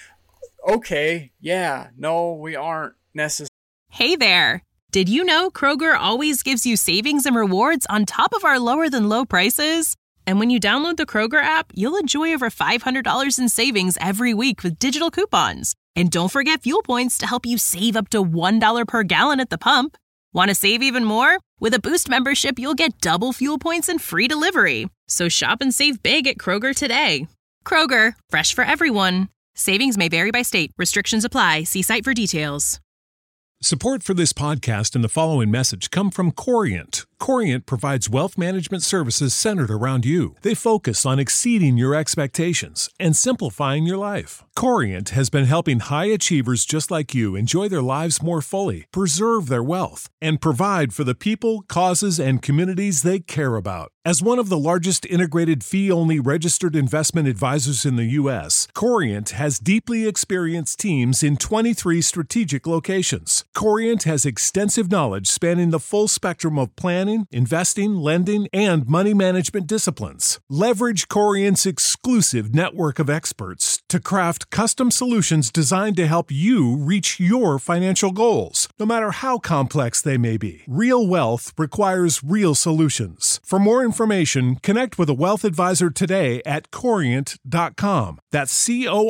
we aren't necessarily. Hey there. Did you know Kroger always gives you savings and rewards on top of our lower than low prices? And when you download the Kroger app, you'll enjoy over $500 in savings every week with digital coupons. And don't forget fuel points to help you save up to $1 per gallon at the pump. Want to save even more? With a Boost membership, you'll get double fuel points and free delivery. So shop and save big at Kroger today. Kroger, fresh for everyone. Savings may vary by state. Restrictions apply. See site for details. Support for this podcast and the following message come from Corient. Corient provides wealth management services centered around you. They focus on exceeding your expectations and simplifying your life. Corient has been helping high achievers just like you enjoy their lives more fully, preserve their wealth, and provide for the people, causes, and communities they care about. As one of the largest integrated fee-only registered investment advisors in the U.S., Corient has deeply experienced teams in 23 strategic locations. Corient has extensive knowledge spanning the full spectrum of planning, investing, lending, and money management disciplines. Leverage Corient's exclusive network of experts to craft custom solutions designed to help you reach your financial goals, no matter how complex they may be. Real wealth requires real solutions. For more information, connect with a wealth advisor today at Corient.com. That's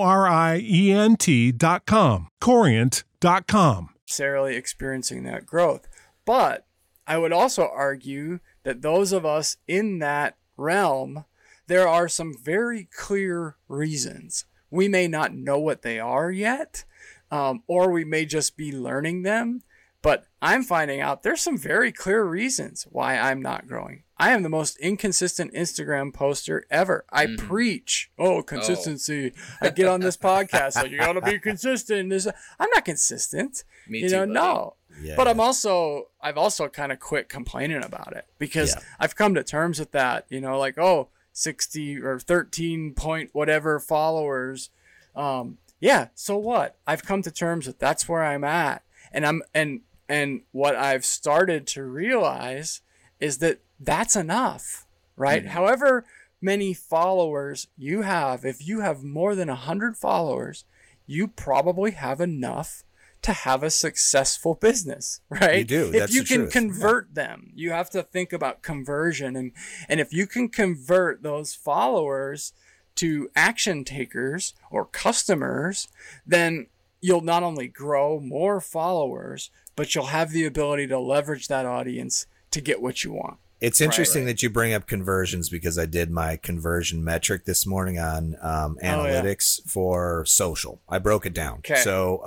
Corient.com. Corient.com. Necessarily experiencing that growth. But I would also argue that those of us in that realm, there are some very clear reasons. We may not know what they are yet, or we may just be learning them. But I'm finding out there's some very clear reasons why I'm not growing. I am the most inconsistent Instagram poster ever. I preach, consistency. I get on this podcast, like, you gotta be consistent. I'm not consistent. Me too, no. Yeah. But I've also kind of quit complaining about it because I've come to terms with that. 60 or 13 point whatever followers. So what? I've come to terms with that's where I'm at. And what I've started to realize is that that's enough, right? However many followers you have. If you have more than 100 followers, you probably have enough to have a successful business, right? You do. If you can convert them, you have to think about conversion. And if you can convert those followers to action takers or customers, then you'll not only grow more followers, but you'll have the ability to leverage that audience to get what you want. It's interesting that you bring up conversions, because I did my conversion metric this morning on analytics for social. I broke it down. Okay.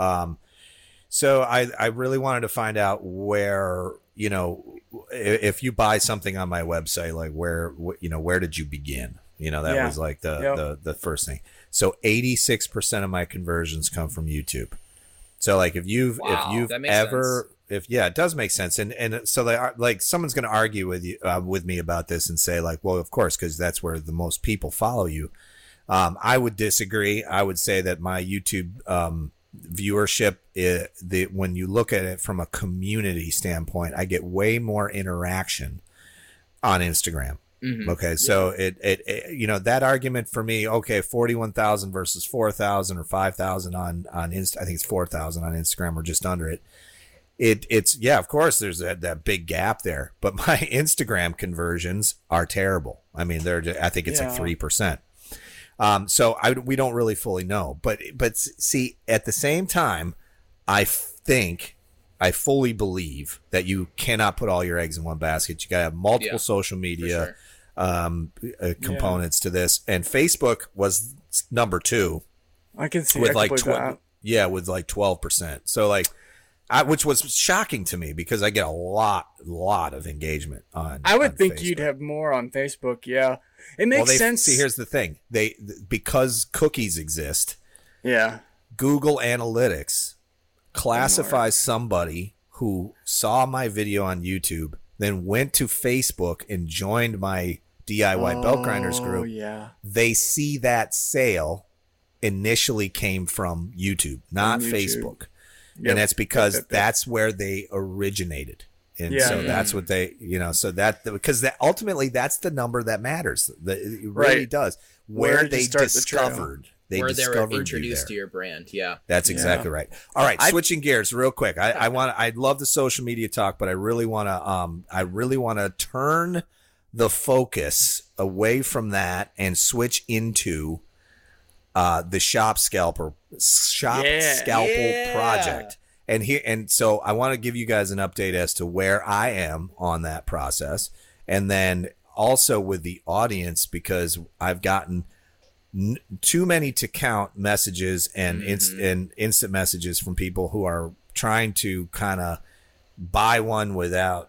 So I really wanted to find out where, you know, if you buy something on my website, like where did you begin? You know, that was like the first thing. So 86% of my conversions come from YouTube. So like if you've ever, it does make sense. And so they are like, someone's going to argue with me about this and say like, well, of course, because that's where the most people follow you. I would disagree. I would say that my YouTube viewership, when you look at it from a community standpoint, I get way more interaction on Instagram. Mm-hmm. Okay. So it you know, that argument for me, okay, 41,000 versus 4,000 or 5,000 on I think it's 4,000 on Instagram or just under it. It's of course there's that big gap there, but my Instagram conversions are terrible. I mean, I think it's like 3%. So we don't really fully know, but see, at the same time, I fully believe that you cannot put all your eggs in one basket. You got to have multiple social media components to this, and Facebook was number 2. I can see with like with like 12%. So like, which was shocking to me because I get a lot of engagement on. I would think Facebook. You'd have more on Facebook. Yeah, it makes sense. See, here's the thing: because cookies exist. Yeah. Google Analytics classifies somebody who saw my video on YouTube, then went to Facebook and joined my DIY belt grinders group. Yeah. They see that sale initially came from YouTube, not Facebook. Yep. And that's because that's where they originated. And so that's what they, you know, so that, because that ultimately that's the number that matters. It really does. Where they discovered. They were introduced to your brand. Yeah. That's exactly right. All right. Switching gears real quick. I love the social media talk, but I really want to turn the focus away from that and switch into the Shop Scalpel project. And so I want to give you guys an update as to where I am on that process. And then also with the audience, because I've gotten too many to count messages and instant messages from people who are trying to kind of buy one without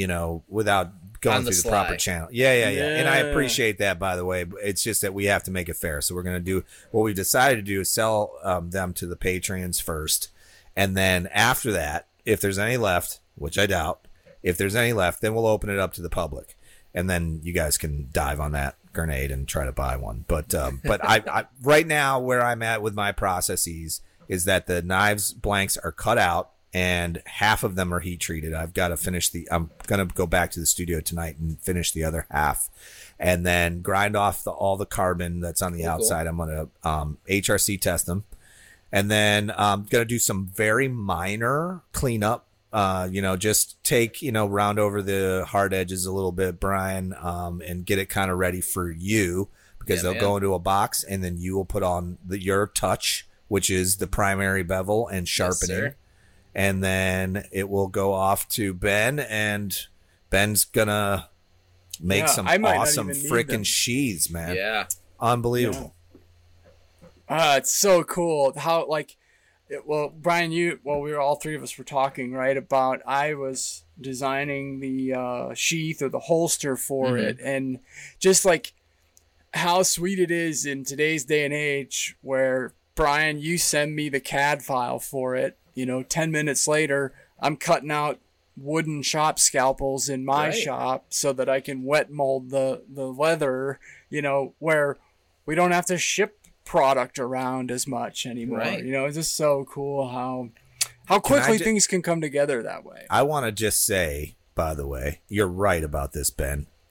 going through the proper channel. Yeah. And I appreciate that, by the way. It's just that we have to make it fair. So we're going to do what we've decided to do is sell them to the Patreons first. And then after that, if there's any left, which I doubt, if there's any left, then we'll open it up to the public. And then you guys can dive on that grenade and try to buy one. But I right now where I'm at with my processes is that the knives blanks are cut out and half of them are heat treated. I've got to finish I'm going to go back to the studio tonight and finish the other half and then grind off all the carbon that's on the outside. I'm going to HRC test them. And then I'm going to do some very minor cleanup. Just take, round over the hard edges a little bit, Brian, and get it kind of ready for you because they'll go into a box and then you will put on your touch, which is the primary bevel and sharpening. Yes, and then it will go off to Ben, and Ben's going to make some awesome freaking sheaths, man. Yeah. Unbelievable. Yeah. It's so cool how Brian, we were all three of us were talking, right, about I was designing the sheath or the holster for it, and just like how sweet it is in today's day and age where, Brian, you send me the CAD file for it, 10 minutes later, I'm cutting out wooden shop scalpels in my shop so that I can wet mold the leather, where we don't have to ship product around as much anymore. It's just so cool how quickly things can come together that way. I want to just say, by the way, you're right about this, Ben.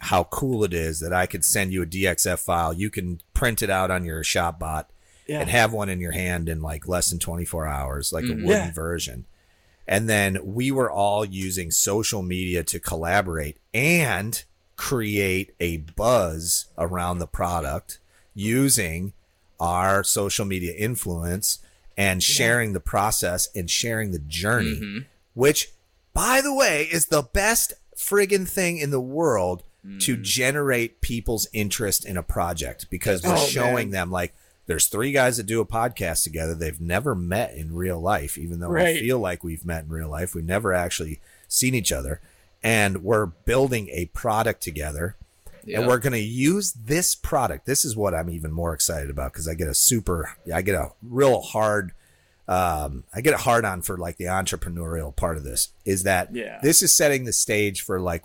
how cool it is that I could send you a DXF file. You can print it out on your ShopBot and have one in your hand in like less than 24 hours, like a wooden version. And then we were all using social media to collaborate and create a buzz around the product using our social media influence and sharing the process and sharing the journey, which, by the way, is the best friggin' thing in the world to generate people's interest in a project, because we're showing them, like, there's 3 guys that do a podcast together. They've never met in real life, even though we feel like we've met in real life. We've never actually seen each other. And we're building a product together. And we're going to use this product. This is what I'm even more excited about, because I get a real hard, I get a hard on for like the entrepreneurial part of this, is that this is setting the stage for like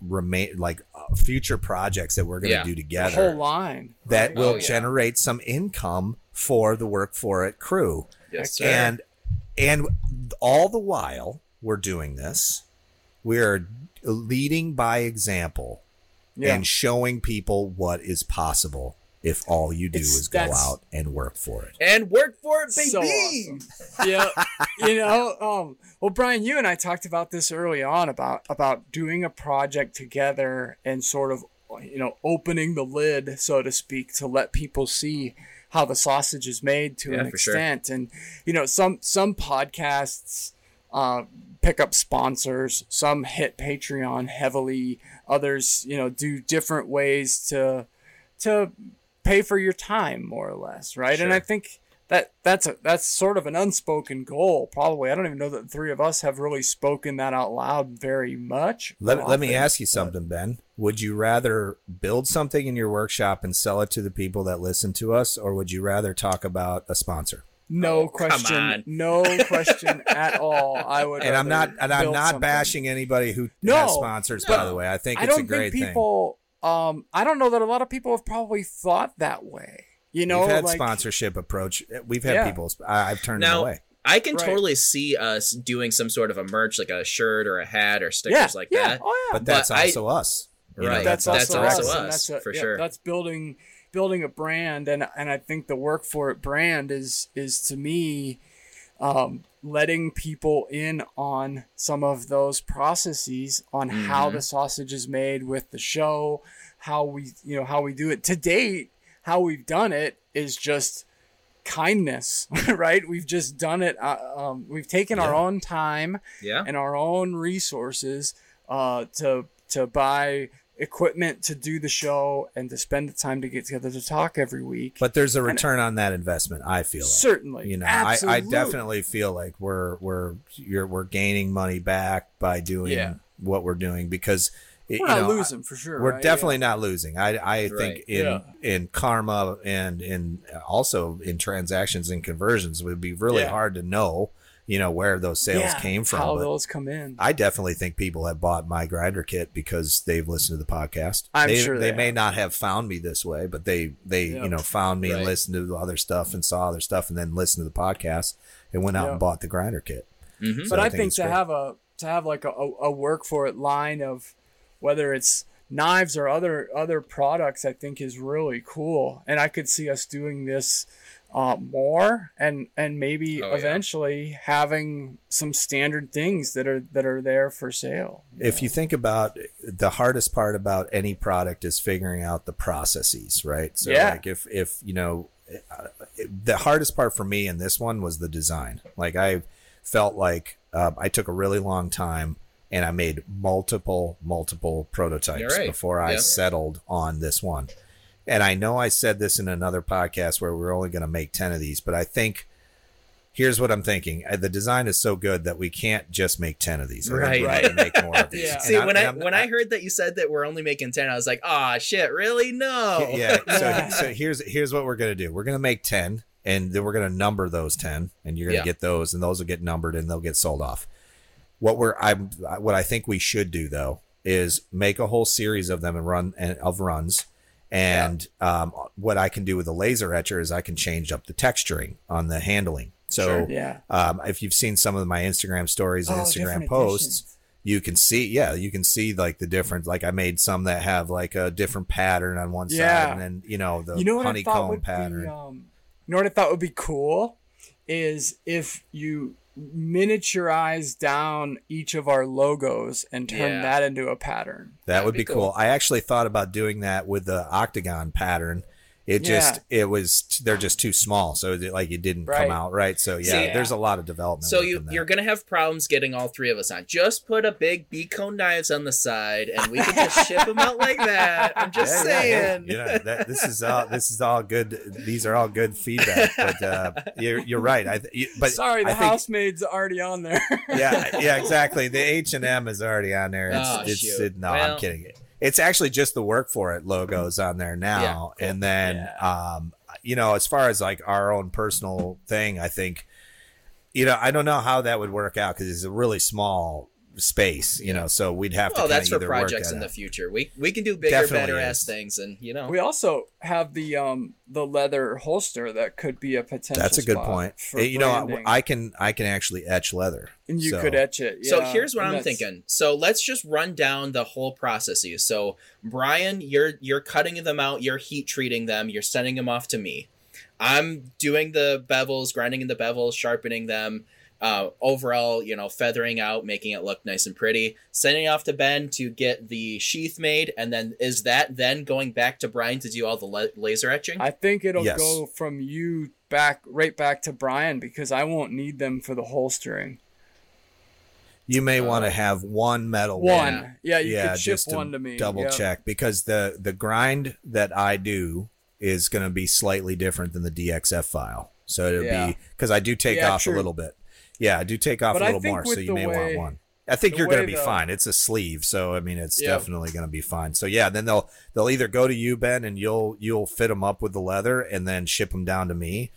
future projects that we're going to do together. The whole line. That will generate some income for the Work For It crew. Yes, sir. And all the while we're doing this, we're leading by example and showing people what is possible if all you do is go out and work for it. And work for it, baby! So awesome. Yeah. Well, Brian, you and I talked about this early on about doing a project together and sort of, opening the lid, so to speak, to let people see how the sausage is made to an extent. Sure. And, some podcasts pick up sponsors, some hit Patreon heavily, others, do different ways to pay for your time, more or less, right? Sure. And I think that's sort of an unspoken goal, probably. I don't even know that the 3 of us have really spoken that out loud very much. Let me ask you something, Ben. Would you rather build something in your workshop and sell it to the people that listen to us, or would you rather talk about a sponsor? No question. No question at all. I would. And I'm not bashing anybody who has sponsors, by the way. I think it's a great thing. I don't know that a lot of people have probably thought that way. We've had sponsorship approach. We've had people. I've turned them away. I can totally see us doing some sort of a merch, like a shirt or a hat or stickers like that. Oh, yeah. But that's also us. Right. That's also us for sure. That's building a brand, and I think the Work For It brand is to me letting people in on some of those processes on how the sausage is made with the show, how we do it. To date, how we've done it is just kindness, right? We've just done it. We've taken our own time and our own resources to buy equipment to do the show and to spend the time to get together to talk every week. But there's a return on that investment, I feel like. Certainly. I definitely feel like we're gaining money back by doing what we're doing, because we're not losing for sure. We're definitely not losing. I think in karma and also in transactions and conversions, it would be really hard to know where those sales came from. How those come in. I definitely think people have bought my grinder kit because they've listened to the podcast. I'm sure they may not have found me this way, but they found me and listened to the other stuff and saw other stuff and then listened to the podcast and went out and bought the grinder kit. Mm-hmm. So but I think to have like a Work For It line of whether it's knives or other products, I think is really cool. And I could see us doing this more and maybe eventually having some standard things that are there for sale. If you think about the hardest part about any product is figuring out the processes, right? So like if the hardest part for me in this one was the design. Like I felt like I took a really long time and I made multiple prototypes before I settled on this one. And I know I said this in another podcast where we're only going to make 10 of these, but I think here's what I'm thinking. The design is so good that we can't just make 10 of these. Right. Make more of these. See, when I heard that you said that we're only making 10, I was like, "Ah, shit, really? No." Yeah. So here's what we're going to do. We're going to make 10, and then we're going to number those 10, and you're going to get those, and those will get numbered, and they'll get sold off. What I think we should do though is make a whole series of them and runs. And what I can do with a laser etcher is I can change up the texturing on the handling. So if you've seen some of my Instagram stories and Instagram posts, you can see like the difference. Like I made some that have like a different pattern on one side, and then the honeycomb pattern. You know what I thought would be cool is if you miniaturize down each of our logos and turn that into a pattern. That would be cool. I actually thought about doing that with the octagon pattern. They're just too small, so it didn't come out right. So there's a lot of development. So you're gonna have problems getting all three of us on. Just put a big B-cone knives on the side, and we can just ship them out like that. I'm just saying. This is all good. These are all good feedback. But you're right. Sorry, the housemaid's already on there. yeah, exactly. The H&M is already on there. I'm kidding. It's actually just the work for it logos on there now. Cool. And then, as far as like our own personal thing, I think, I don't know how that would work out because it's a really small space, so we'd have to. That's for projects in the future. We can do bigger, better ass things, and we also have the leather holster that could be a potential. That's a good point. I can actually etch leather, and you could etch it. So here's what I'm thinking. So let's just run down the whole processes. So Brian, you're cutting them out, you're heat treating them, you're sending them off to me. I'm doing the bevels, grinding in the bevels, sharpening them. Overall, feathering out, making it look nice and pretty, sending it off to Ben to get the sheath made, and then is that then going back to Brian to do all the laser etching? I think it'll go from you right back to Brian because I won't need them for the holstering. You may want to have one metal one. You could ship one to me. Double check because the grind that I do is going to be slightly different than the DXF file, so it'll be because I do take off a little bit. Yeah, I do take off a little more, so you may want one. I think you're going to be fine. It's a sleeve, so I mean, it's definitely going to be fine. So then they'll either go to you, Ben, and you'll fit them up with the leather, and then ship them down to me,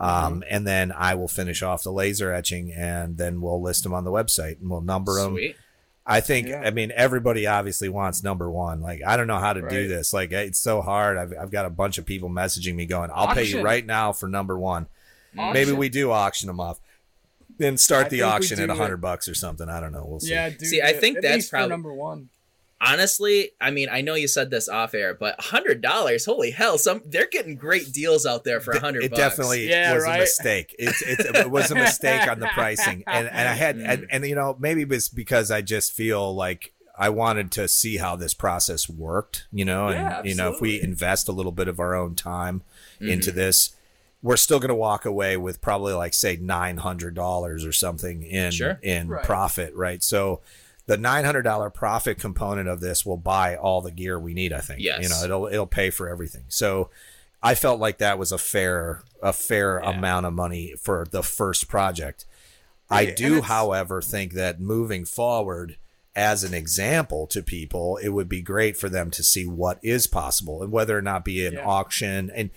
and then I will finish off the laser etching, and then we'll list them on the website, and we'll number them. Sweet. I think, I mean, everybody obviously wants number one. Like, I don't know how to do this. Like, it's so hard. I've got a bunch of people messaging me going, "I'll pay you right now for number one." Maybe we do auction them off. Then start the auction at $100 or something. I don't know. We'll see. Yeah, I think that's probably number one. Honestly, I mean, I know you said this off air, but $100, holy hell! They're getting great deals out there for $100. It definitely was a mistake. It was a mistake on the pricing, and I had and maybe it was because I just feel like I wanted to see how this process worked, and if we invest a little bit of our own time into this. We're still going to walk away with probably like say $900 or something in profit, right? So the $900 profit component of this will buy all the gear we need. I think, it'll pay for everything. So I felt like that was a fair amount of money for the first project. I do, however, think that moving forward, as an example to people, it would be great for them to see what is possible and whether or not be an auction. And,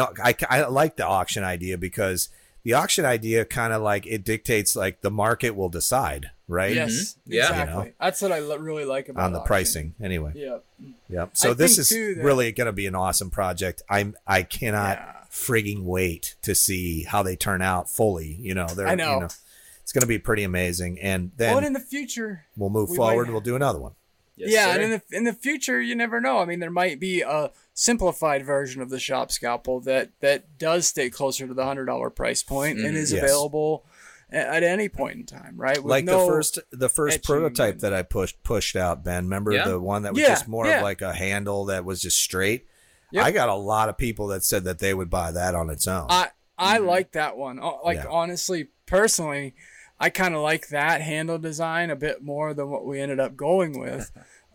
I like the auction idea because the auction idea kind of like it dictates like the market will decide, right? Yes, exactly. That's what I really like about on the auction. Pricing anyway. Yeah. So this is really going to be an awesome project. I cannot frigging wait to see how they turn out fully. I know. It's going to be pretty amazing, and then in the future we'll move forward. We'll do another one. Yes, and in the future, you never know. I mean, there might be a simplified version of the Shop Scalpel that does stay closer to the $100 price point and is available at any point in time, right? With like the first prototype that I pushed out, Ben. Remember the one that was just more of like a handle that was just straight. Yep. I got a lot of people that said that they would buy that on its own. I like that one. Honestly, personally, I kind of like that handle design a bit more than what we ended up going with.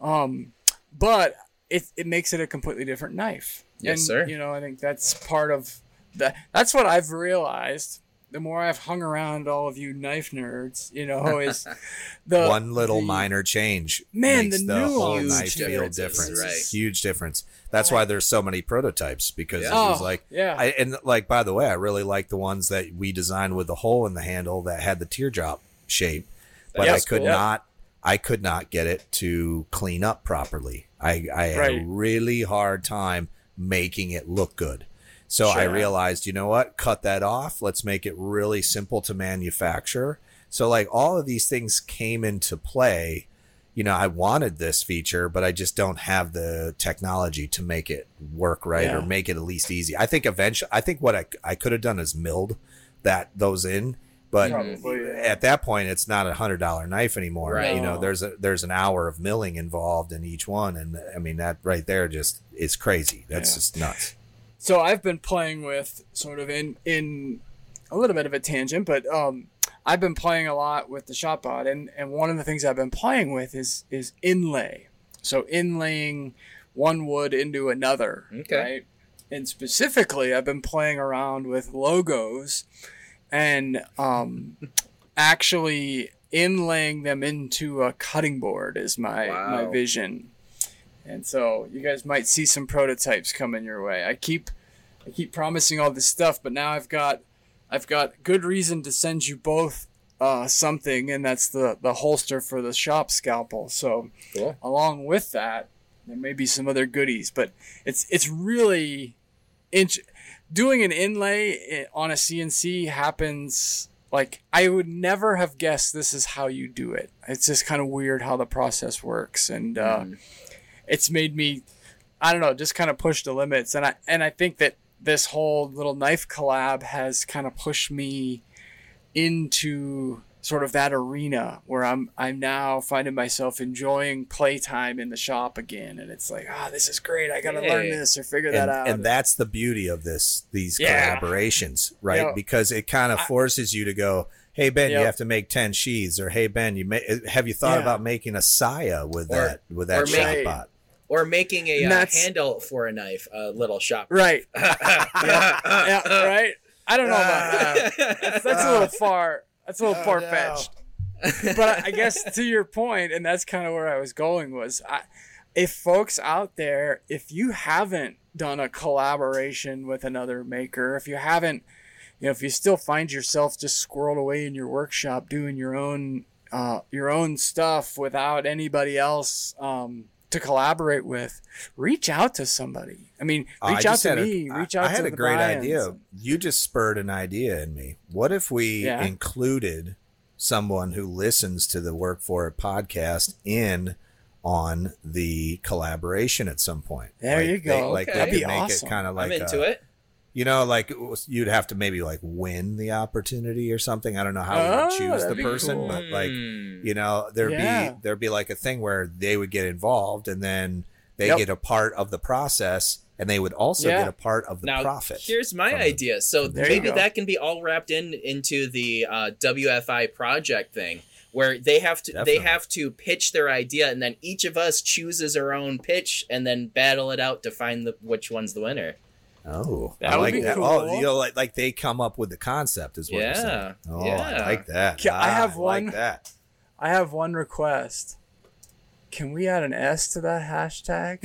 But it makes it a completely different knife. Yes, sir. I think that's part of that. That's what I've realized. The more I've hung around all of you knife nerds, is the one little minor change makes the whole knife feel different. Right. Huge difference. That's why there's so many prototypes because it was like, by the way, I really like the ones that we designed with the hole in the handle that had the teardrop shape, but I could not get it to clean up properly. I had a really hard time making it look good. So I realized, you know what? Cut that off. Let's make it really simple to manufacture. So like all of these things came into play I wanted this feature, but I just don't have the technology to make it work right or make it at least easy. I think what I could have done is milled those in, but at that point it's not $100 knife anymore. Right. There's an hour of milling involved in each one. And I mean, that right there just is crazy. That's just nuts. So I've been playing with sort of in a little bit of a tangent, but, I've been playing a lot with the ShopBot, and one of the things I've been playing with is inlay. So inlaying one wood into another, right? And specifically, I've been playing around with logos and actually inlaying them into a cutting board is my vision. And so you guys might see some prototypes coming your way. I keep promising all this stuff, but now I've got good reason to send you both something, and that's the holster for the shop scalpel. So along with that, there may be some other goodies, but it's really doing an inlay on a CNC happens like I would never have guessed this is how you do it. It's just kind of weird how the process works, and it's made me, I don't know, just kind of push the limits, and I think that this whole little knife collab has kind of pushed me into sort of that arena where I'm now finding myself enjoying playtime in the shop again, and it's like, this is great. I got to learn this or figure that out. And that's the beauty of these collaborations, right? Yep. Because it kind of forces you to go, hey Ben, you have to make 10 sheaths, or hey Ben, have you thought about making a saya with that ShopBot? Or making a handle for a knife, a little shop. Right. Right. I don't know about that. That's a little far. That's a little far-fetched. But I guess to your point, and that's kind of where I was going, was if folks out there, if you haven't done a collaboration with another maker, if you haven't, if you still find yourself just squirreled away in your workshop doing your own stuff without anybody else to collaborate with, reach out to somebody. I mean, reach out to me. Reach out to the Bryans. I had a great idea. You just spurred an idea in me. What if we included someone who listens to the Work For It podcast in on the collaboration at some point? There you go. That'd be awesome. It kind of like I'm into it. Like you'd have to maybe like win the opportunity or something. I don't know how we would choose the person, cool. But like, there'd be like a thing where they would get involved, and then they get a part of the process, and they would also get a part of the profit. Here's my idea. So maybe that can be all wrapped into the WFI project thing, where they have to pitch their idea, and then each of us chooses our own pitch, and then battle it out to find which one's the winner. Oh, I like that. Cool. Oh, like they come up with the concept is what you're saying. Oh, I like that. I have one. Like that. I have one request. Can we add an S to that hashtag?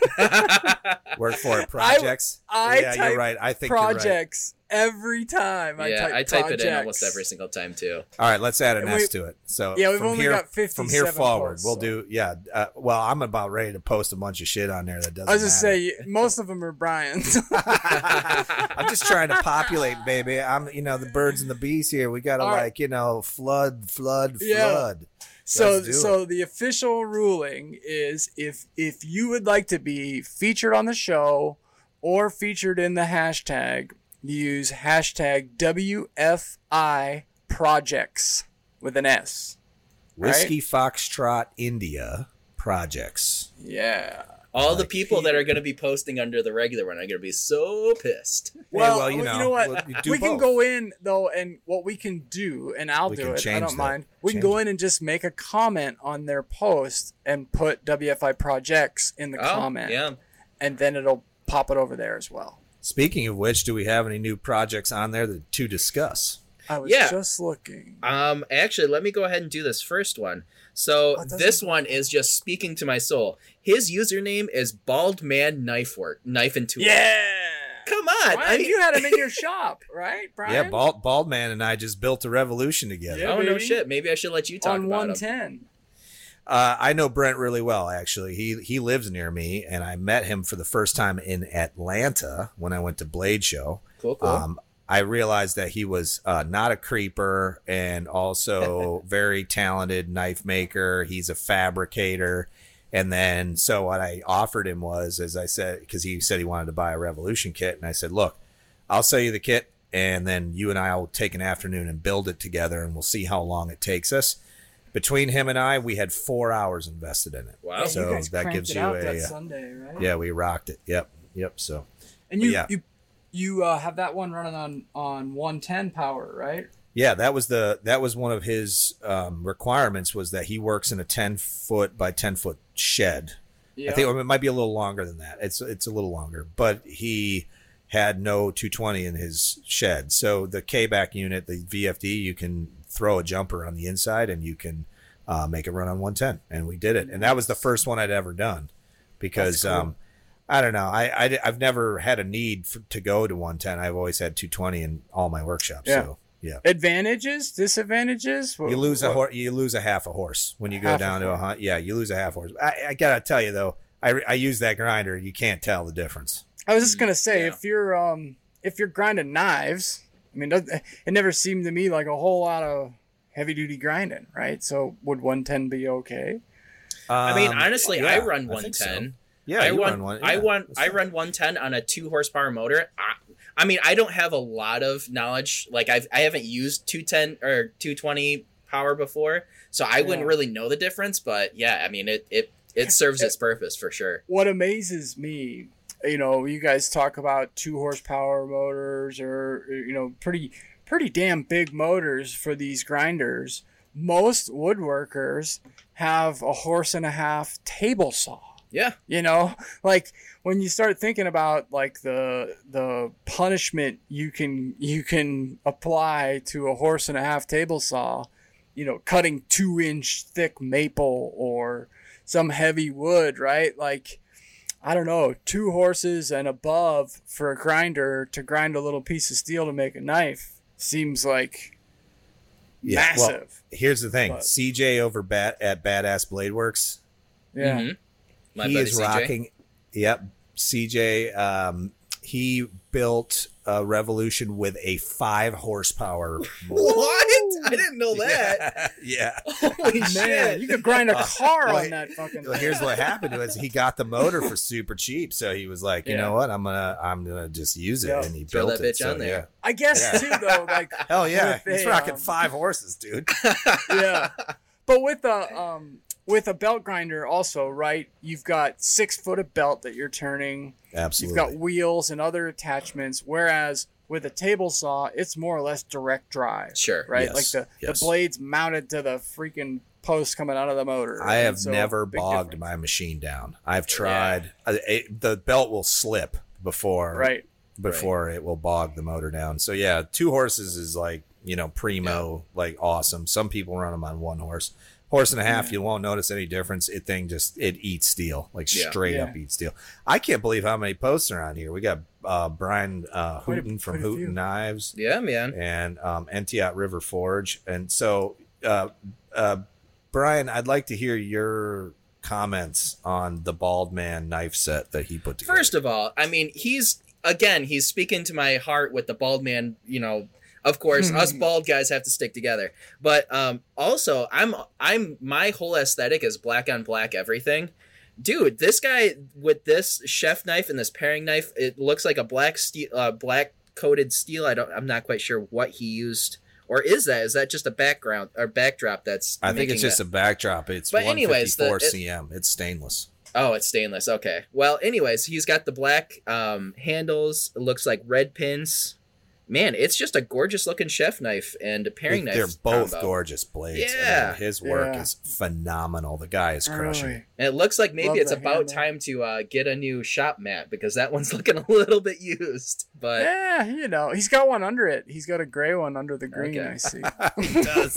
Work For It projects. You're right. I think projects every time. I type it in almost every single time too. All right, let's add an S to it. So we've only got 57 from here forward. posts, we'll do. Well, I'm about ready to post a bunch of shit on there that doesn't. I was just say most of them are Brian's. I'm just trying to populate, baby. I'm the birds and the bees here. We gotta flood. So the official ruling is if you would like to be featured on the show or featured in the hashtag, use hashtag WFI projects with an S. Whiskey Foxtrot India projects. Yeah. All the people that are going to be posting under the regular one are going to be so pissed. Well, you know what? We can go in, though, and what we can do, and I'll do it, I don't mind. We can go in and just make a comment on their post and put WFI projects in the comment. Yeah. And then it'll pop it over there as well. Speaking of which, do we have any new projects on there to discuss? I was just looking. Actually, let me go ahead and do this first one. So this one is just speaking to my soul. His username is Baldman Knife and Tool. Yeah. Come on. Brian, you had him in your shop, right, Brian? Yeah, Baldman and I just built a revolution together. Yeah, no shit. Maybe I should let you talk about 110. him. I know Brent really well, actually. He lives near me, and I met him for the first time in Atlanta when I went to Blade Show. Cool. I realized that he was not a creeper and also very talented knife maker. He's a fabricator. And then, so what I offered him was, as I said, because he said he wanted to buy a Revolution kit. And I said, look, I'll sell you the kit. And then you and I will take an afternoon and build it together. And we'll see how long it takes us. Between him and I, we had 4 hours invested in it. Wow. So that gives you that Sunday, right? Yeah, we rocked it. Yep. So, and you have that one running on 110 power, right? Yeah, that was one of his requirements, was that he works in a 10-foot by 10-foot shed. Yep. I think it might be a little longer than that. It's a little longer, but he had no 220 in his shed. So the K-back unit, the VFD, you can throw a jumper on the inside and you can make it run on 110. And we did it. And that was the first one I'd ever done because cool. I don't know. I've never had a need to go to 110. I've always had 220 in all my workshops. Yeah. So yeah. Advantages, disadvantages. You lose a half a horse when you go down to a hunt. Yeah, you lose a half horse. I gotta tell you though, I use that grinder. You can't tell the difference. I was just gonna say, if you're grinding knives, I mean, it never seemed to me like a whole lot of heavy duty grinding, right? So would 110 be okay? I mean, honestly, yeah, I run 110. Yeah, I run 110 on a 2 horsepower motor. I mean, I don't have a lot of knowledge. Like I haven't used 210 or 220 power before, so I wouldn't really know the difference. But yeah, I mean, it serves its purpose for sure. What amazes me, you guys talk about 2 horsepower motors or pretty damn big motors for these grinders. Most woodworkers have a 1.5-horse table saw. Yeah. Like when you start thinking about like the punishment you can apply to a 1.5-horse table saw, cutting 2-inch thick maple or some heavy wood, right? Like, I don't know, 2 horses and above for a grinder to grind a little piece of steel to make a knife seems like massive. Well, here's the thing. CJ over at Badass Blade Works. Yeah. Mm-hmm. He is CJ. Rocking. Yep. CJ, he built a Revolution with a 5 horsepower motor. What? I didn't know that. Yeah. Holy shit. You could grind a car on that fucking thing. Here's what happened was he got the motor for super cheap. So he was like, you know what? I'm gonna just use it. And he built that bitch on there. Yeah. I guess too though, like hell yeah. He's rocking 5 horses, dude. Yeah. But with a belt grinder also, right? You've got 6 foot of belt that you're turning. Absolutely. You've got wheels and other attachments. Whereas with a table saw, it's more or less direct drive. Sure. Right? Yes. Like the blade's mounted to the freaking post coming out of the motor. Right? I have never bogged my machine down. I've tried. Yeah. The belt will slip before it will bog the motor down. So yeah, 2 horses is like, primo, like awesome. Some people run them on 1 horse. 1.5, you won't notice any difference. It eats steel, like straight up eats steel. I can't believe how many posts are on here. We got Brian Hooten from Hooten Knives. Yeah, man. And Entiat River Forge. And so, Brian, I'd like to hear your comments on the Bald Man knife set that he put together. First of all, I mean, he's speaking to my heart with the Bald Man, Of course, us bald guys have to stick together. But also, I'm my whole aesthetic is black on black everything. Dude, this guy with this chef knife and this paring knife, it looks like a black coated steel. I'm not quite sure what he used. Or is that just a background or backdrop that's I think it's just a backdrop. It's 154 cm. It's stainless. Oh, it's stainless. Okay. Well, anyways, he's got the black handles. It looks like red pins. Man, it's just a gorgeous looking chef knife and a paring knife. They're both gorgeous blades. Yeah. I mean, his work is phenomenal. The guy is crushing it. And it looks like maybe it's about time to get a new shop mat because that one's looking a little bit used. But yeah, he's got one under it. He's got a gray one under the green, I see. He does.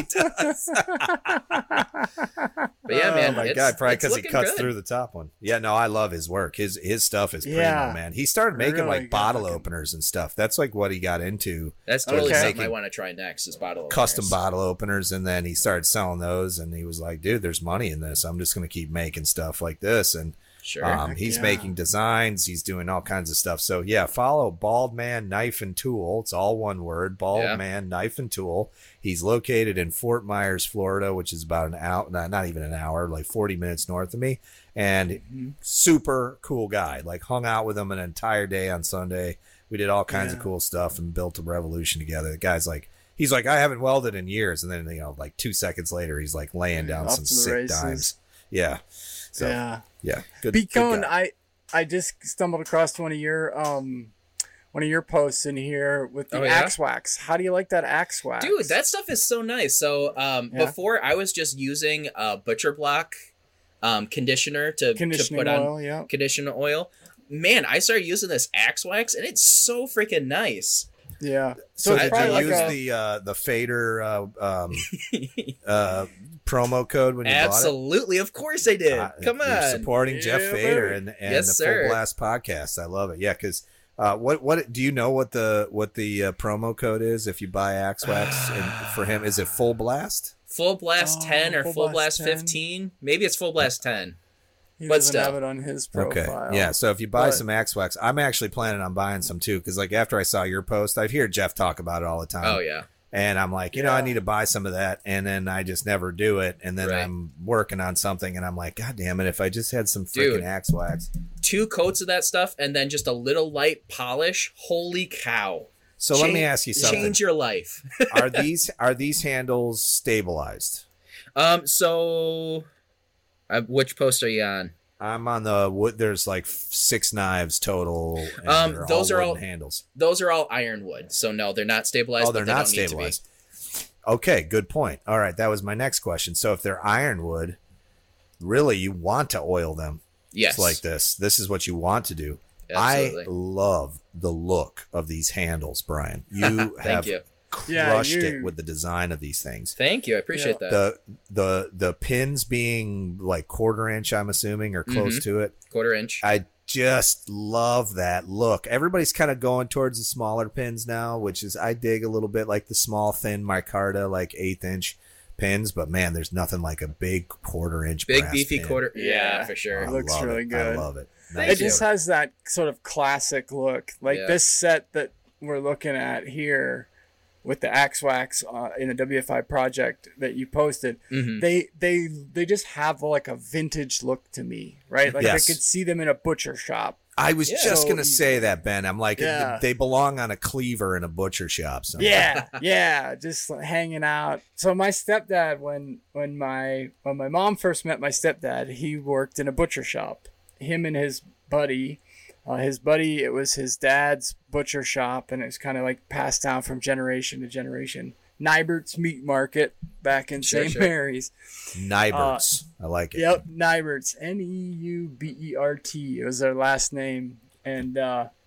But yeah, man. Oh my God, probably because he cuts through the top one. Yeah, no, I love his work. His stuff is primo, man. He started making like bottle openers and stuff. That's like what he got into. That's totally something I want to try next is bottle openers. Custom bottle openers, and then he started selling those, and he was like, dude, there's money in this. I'm just going to keep making stuff like this. And Sure. He's making designs. He's doing all kinds of stuff. So yeah, follow Bald Man Knife and Tool. It's all one word, Bald Man Knife and Tool. He's located in Fort Myers, Florida, which is about an hour, not even an hour, like 40 minutes north of me. And super cool guy. Like hung out with him an entire day on Sunday. We did all kinds of cool stuff and built a revolution together. The guy's like, he's like, I haven't welded in years. And then, like 2 seconds later, he's like laying down some sick dimes. Yeah. So, yeah. Good. Beacon, I just stumbled across one of your posts in here with the axe wax. How do you like that axe wax? Dude, that stuff is so nice. So before I was just using Butcher Block conditioner to put on conditioner oil. Man, I started using this axe wax and it's so freaking nice. Yeah. So did you use the Fader promo code when you bought it? Absolutely, of course I did. Come on, you're supporting Jeff Fader and the Full Blast podcast. I love it. Yeah, because what do you know what the promo code is if you buy Axe Wax and for him? Is it Full Blast? Full Blast 10 or Full Blast 15? Maybe it's Full Blast 10. He doesn't have it on his profile. Okay. Yeah. So if you buy some Axe Wax, I'm actually planning on buying some too. Cause like after I saw your post, I'd hear Jeff talk about it all the time. Oh yeah. And I'm like, you know, I need to buy some of that. And then I just never do it. And then I'm working on something and I'm like, God damn it. If I just had some freaking Axe Wax. 2 coats of that stuff and then just a little light polish. Holy cow. So let me ask you something. Change your life. Are these handles stabilized? Which post are you on? I'm on the wood. There's like 6 knives total. And those are all handles. Those are all ironwood. So no, they're not stabilized. Oh, they're not stabilized. Okay, good point. All right, that was my next question. So if they're ironwood, really you want to oil them? Yes. It's like this. This is what you want to do. Absolutely. I love the look of these handles, Brian. You have crushed it with the design of these things. Thank you. I appreciate that. The pins being like 1/4 inch, I'm assuming, or close to it. 1/4 inch. I just love that look. Everybody's kind of going towards the smaller pins now, which is I dig a little bit, like the small thin micarta, like 1/8 inch pins. But man, there's nothing like a big 1/4 inch, big beefy pin. quarter. Yeah, for sure. It looks really good. I love it. It just has that sort of classic look, like this set that we're looking at here with the Axe Wax in the WFI project that you posted. They just have like a vintage look to me, right? Like I could see them in a butcher shop. I was just gonna say that, Ben. I'm like, they belong on a cleaver in a butcher shop somewhere. Yeah, just hanging out. So my stepdad, when my mom first met my stepdad, he worked in a butcher shop. Him and his buddy, it was his dad's butcher shop, and it was kind of like passed down from generation to generation. Nybert's Meat Market back in St. Mary's. Nybert's. I like it. Yep, Nybert's. Neubert. It was their last name. And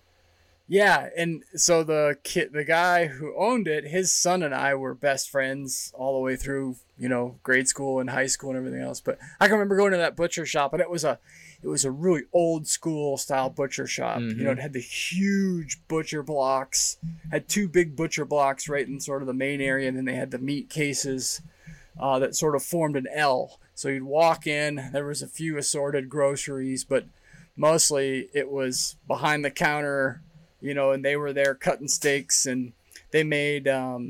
and so the guy who owned it, his son and I were best friends all the way through, grade school and high school and everything else. But I can remember going to that butcher shop, and it was a really old school style butcher shop. It had the huge butcher blocks, had 2 big butcher blocks right in sort of the main area, and then they had the meat cases that sort of formed an L. So you'd walk in, there was a few assorted groceries, but mostly it was behind the counter, and they were there cutting steaks, and they made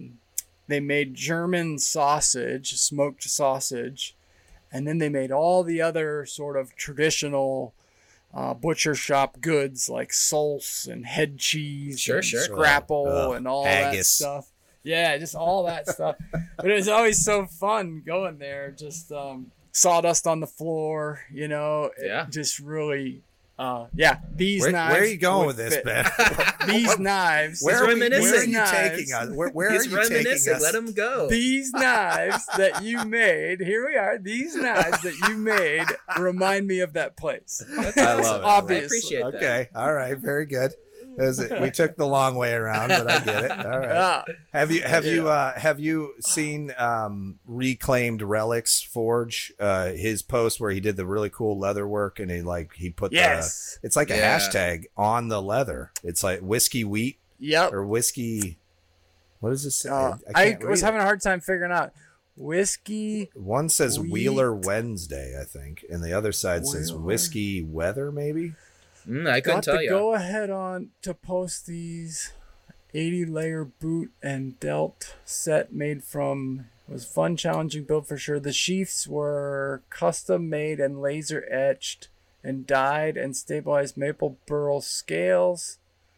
German sausage, smoked sausage. And then they made all the other sort of traditional butcher shop goods like salsa and head cheese, and scrapple, and all that stuff. Yeah, just all that stuff. But it was always so fun going there. Just sawdust on the floor, just really. These knives. Where are you going with this, Ben? These knives. Where are you taking us? Where are you taking us? Let them go. These knives that you made. Here we are. These knives that you made remind me of that place. I love it. Obviously. I appreciate that. Okay. All right. Very good. We took the long way around, but I get it. All right. Have you seen Reclaimed Relics Forge? His post where he did the really cool leather work, and he put it's like a hashtag on the leather. It's like whiskey wheat. Yep. Or whiskey. What does this say? I was having a hard time figuring out. Whiskey. One says Wheat. Wheeler Wednesday, I think, and the other side says Whiskey Weather, maybe. I couldn't tell you. Go ahead on to post these 80-layer boot and delt set made from. Was fun, challenging build for sure. The sheaths were custom made and laser etched and dyed and stabilized maple burl scales.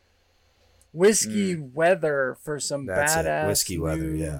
Whiskey Weather for some That's badass. Whiskey Weather, yeah.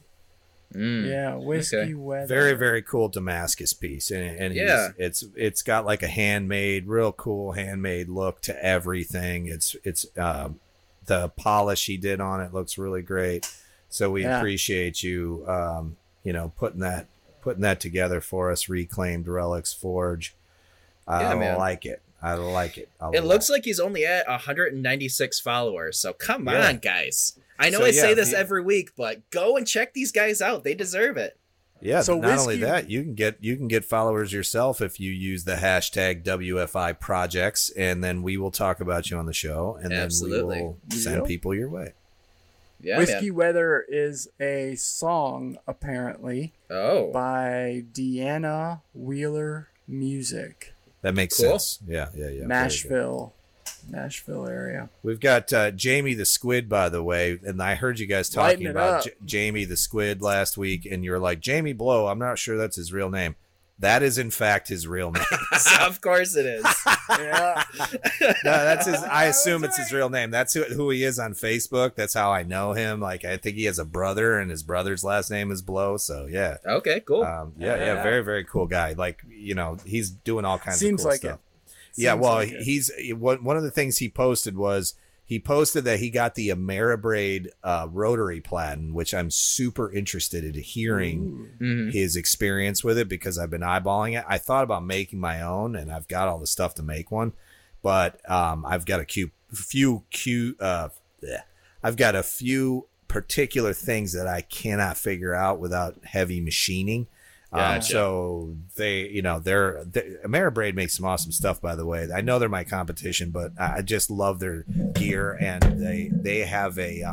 Yeah, Whiskey Weather. Very, very cool Damascus piece, and it's got like a handmade, real cool handmade look to everything. It's the polish he did on it looks really great. So we appreciate you, putting that together for us. Reclaimed Relics Forge. I like it. I like it. It looks like he's only at 196 followers. So come on, guys. I know I say this every week, but go and check these guys out. They deserve it. Yeah. So not only that, you can get followers yourself if you use the hashtag WFI projects, and then we will talk about you on the show, and then we will send people your way. Yeah, Whiskey Weather is a song, apparently, by Deanna Wheeler Music. That makes sense. Yeah. Nashville area. We've got Jamie the Squid, by the way, and I heard you guys talking about Jamie the Squid last week, and you're like, Jamie Blow, I'm not sure that's his real name. That is, in fact, his real name. Of course it is. Yeah. No, that's his. I assume it's his real name. That's who he is on Facebook. That's how I know him. Like, I think he has a brother, and his brother's last name is Blow. So yeah. Okay, cool. Very, very cool guy. Like, he's doing all kinds of cool stuff. Yeah, well, he's one of the things he posted was that he got the Ameribraid rotary platen, which I'm super interested in hearing his experience with it, because I've been eyeballing it. I thought about making my own, and I've got all the stuff to make one, but I've got I've got a few particular things that I cannot figure out without heavy machining. So Ameribraid makes some awesome stuff, by the way. I know they're my competition, but I just love their gear, and they have a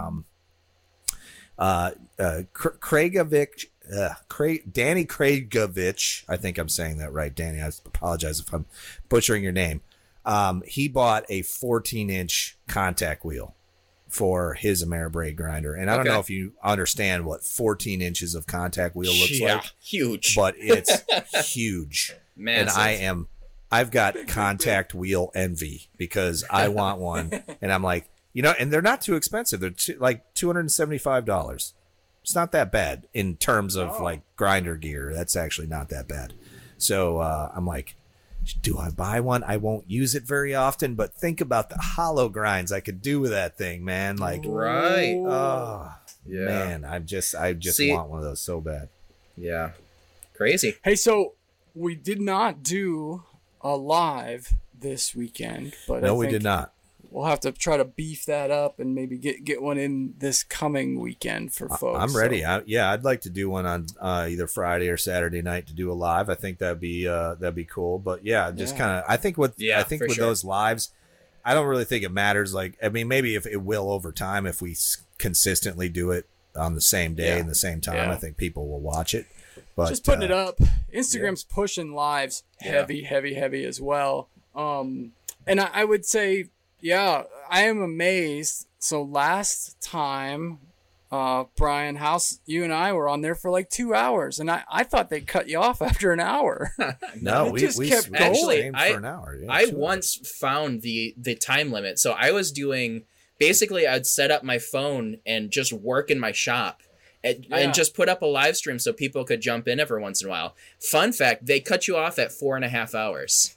Danny Kragovich. I think I'm saying that right, Danny. I apologize if I'm butchering your name. He bought a 14-inch contact wheel for his Ameribraid grinder, and I don't know if you understand what 14 inches of contact wheel looks like. Huge, but it's huge. And I've got contact wheel envy, because I want one, and I'm like, and they're not too expensive. They're like $275. It's not that bad in terms of like grinder gear. That's actually not that bad. So I'm like, do I buy one? I won't use it very often, but think about the hollow grinds I could do with that thing, man. Like, right. Oh, yeah. Man, I just want one of those so bad. Yeah. Crazy. Hey, so we did not do a live this weekend, but no, we did not. We'll have to try to beef that up and maybe get one in this coming weekend for folks. I'm ready. I'd like to do one on either Friday or Saturday night to do a live. I think that'd be cool. But just kind of, I think with those lives, I don't really think it matters. Like, I mean, maybe if it will over time, if we consistently do it on the same day and the same time, I think people will watch it. But just putting it up, Instagram's pushing lives heavy as well. And I would say, yeah, I am amazed. So last time, Brian House, you and I were on there for like 2 hours, and I thought they cut you off after an hour. No, we kept going. Actually, for an hour. Yeah, I once found the time limit. So I was doing, basically I'd set up my phone and just work in my shop and just put up a live stream so people could jump in every once in a while. Fun fact, they cut you off at 4.5 hours.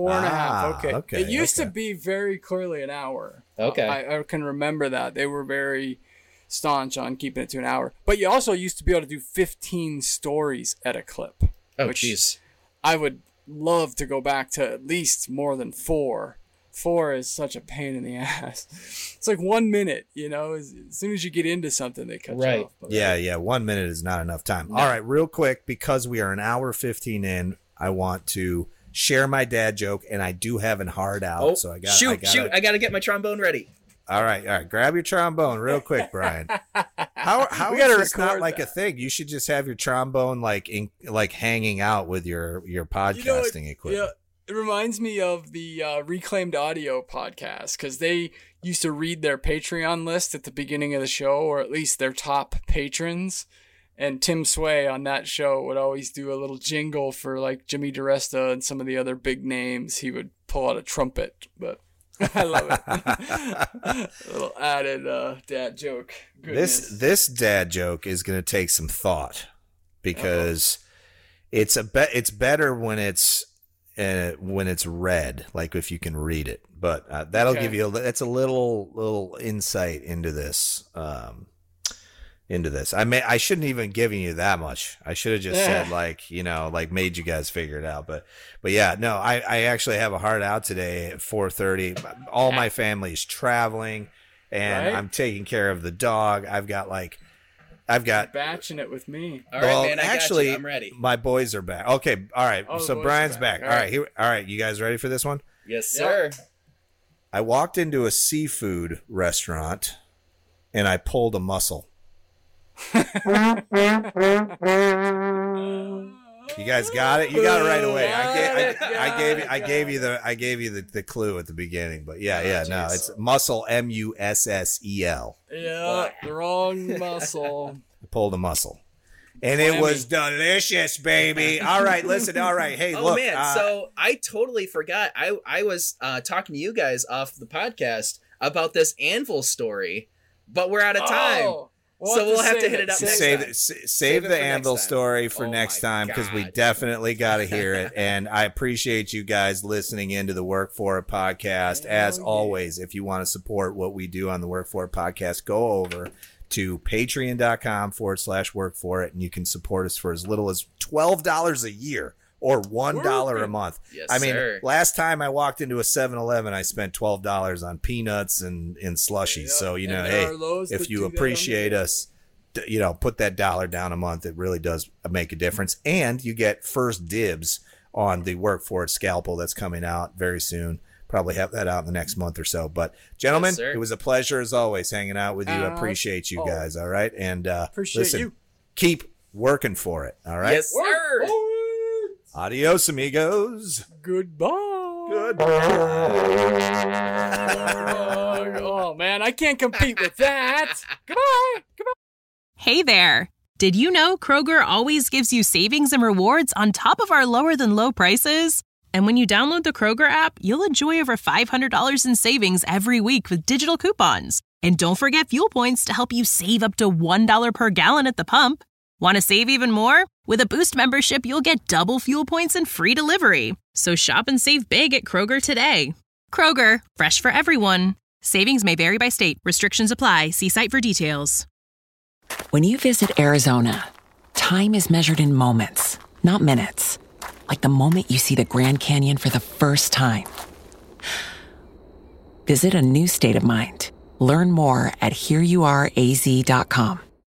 4.5. Okay. It used to be very clearly an hour. Okay. I can remember that. They were very staunch on keeping it to an hour. But you also used to be able to do 15 stories at a clip. Oh, jeez. I would love to go back to at least more than 4. 4 is such a pain in the ass. It's like 1 minute, as soon as you get into something, they cut you off. Yeah. 1 minute is not enough time. No. All right, real quick, because we are an hour 15 in, I want to share my dad joke, and I do have an hard out. So I got I got to get my trombone ready. All right. Grab your trombone real quick, Brian. How is this not like a thing? You should just have your trombone like hanging out with your podcasting equipment. Yeah, it reminds me of the Reclaimed Audio podcast, because they used to read their Patreon list at the beginning of the show, or at least their top patrons. And Tim Sway on that show would always do a little jingle for like Jimmy DiResta and some of the other big names. He would pull out a trumpet, but I love it. A little added dad joke. Goodness. This dad joke is going to take some thought, because it's better when it's read, like if you can read it. But that'll give you that's a little insight into this. I shouldn't even given you that much. I should have just said made you guys figure it out. But yeah, no, I actually have a hard out today at 4:30. All my family is traveling, and I'm taking care of the dog. I've got batching it with me. All right, man. Got you. I'm ready. My boys are back. Okay, all right. So Brian's back. All right. All right. You guys ready for this one? Yes, sir. Yep. I walked into a seafood restaurant, and I pulled a mussel. You guys got it. You got it right away. I gave you the clue at the beginning, but no, it's mussel, Mussel. Yeah, the wrong mussel. I pulled a mussel, and it was delicious, baby. All right, listen. All right, hey, look. Oh man, so I totally forgot. I was talking to you guys off the podcast about this anvil story, but we're out of time. We'll have to hit it up next time. Save the anvil story for next time, because we definitely got to hear it. And I appreciate you guys listening into the Work For It podcast. As always, if you want to support what we do on the Work For It podcast, go over to patreon.com/work for it, and you can support us for as little as $12 a year. Or $1 a month. Yes, sir. Last time I walked into a 7-Eleven, I spent $12 on peanuts and slushies. So, hey, if you appreciate us, put that $1 down a month. It really does make a difference. And you get first dibs on the Work For It scalpel that's coming out very soon. Probably have that out in the next month or so. But, gentlemen, it was a pleasure as always hanging out with you. I appreciate you guys. All right. And listen, you. Keep working for it. All right. Yes, sir. Adios, amigos. Goodbye. Oh, man, I can't compete with that. Goodbye. Hey there. Did you know Kroger always gives you savings and rewards on top of our lower than low prices? And when you download the Kroger app, you'll enjoy over $500 in savings every week with digital coupons. And don't forget fuel points to help you save up to $1 per gallon at the pump. Want to save even more? With a Boost membership, you'll get double fuel points and free delivery. So shop and save big at Kroger today. Kroger, fresh for everyone. Savings may vary by state. Restrictions apply. See site for details. When you visit Arizona, time is measured in moments, not minutes. Like the moment you see the Grand Canyon for the first time. Visit a new state of mind. Learn more at hereyouareaz.com.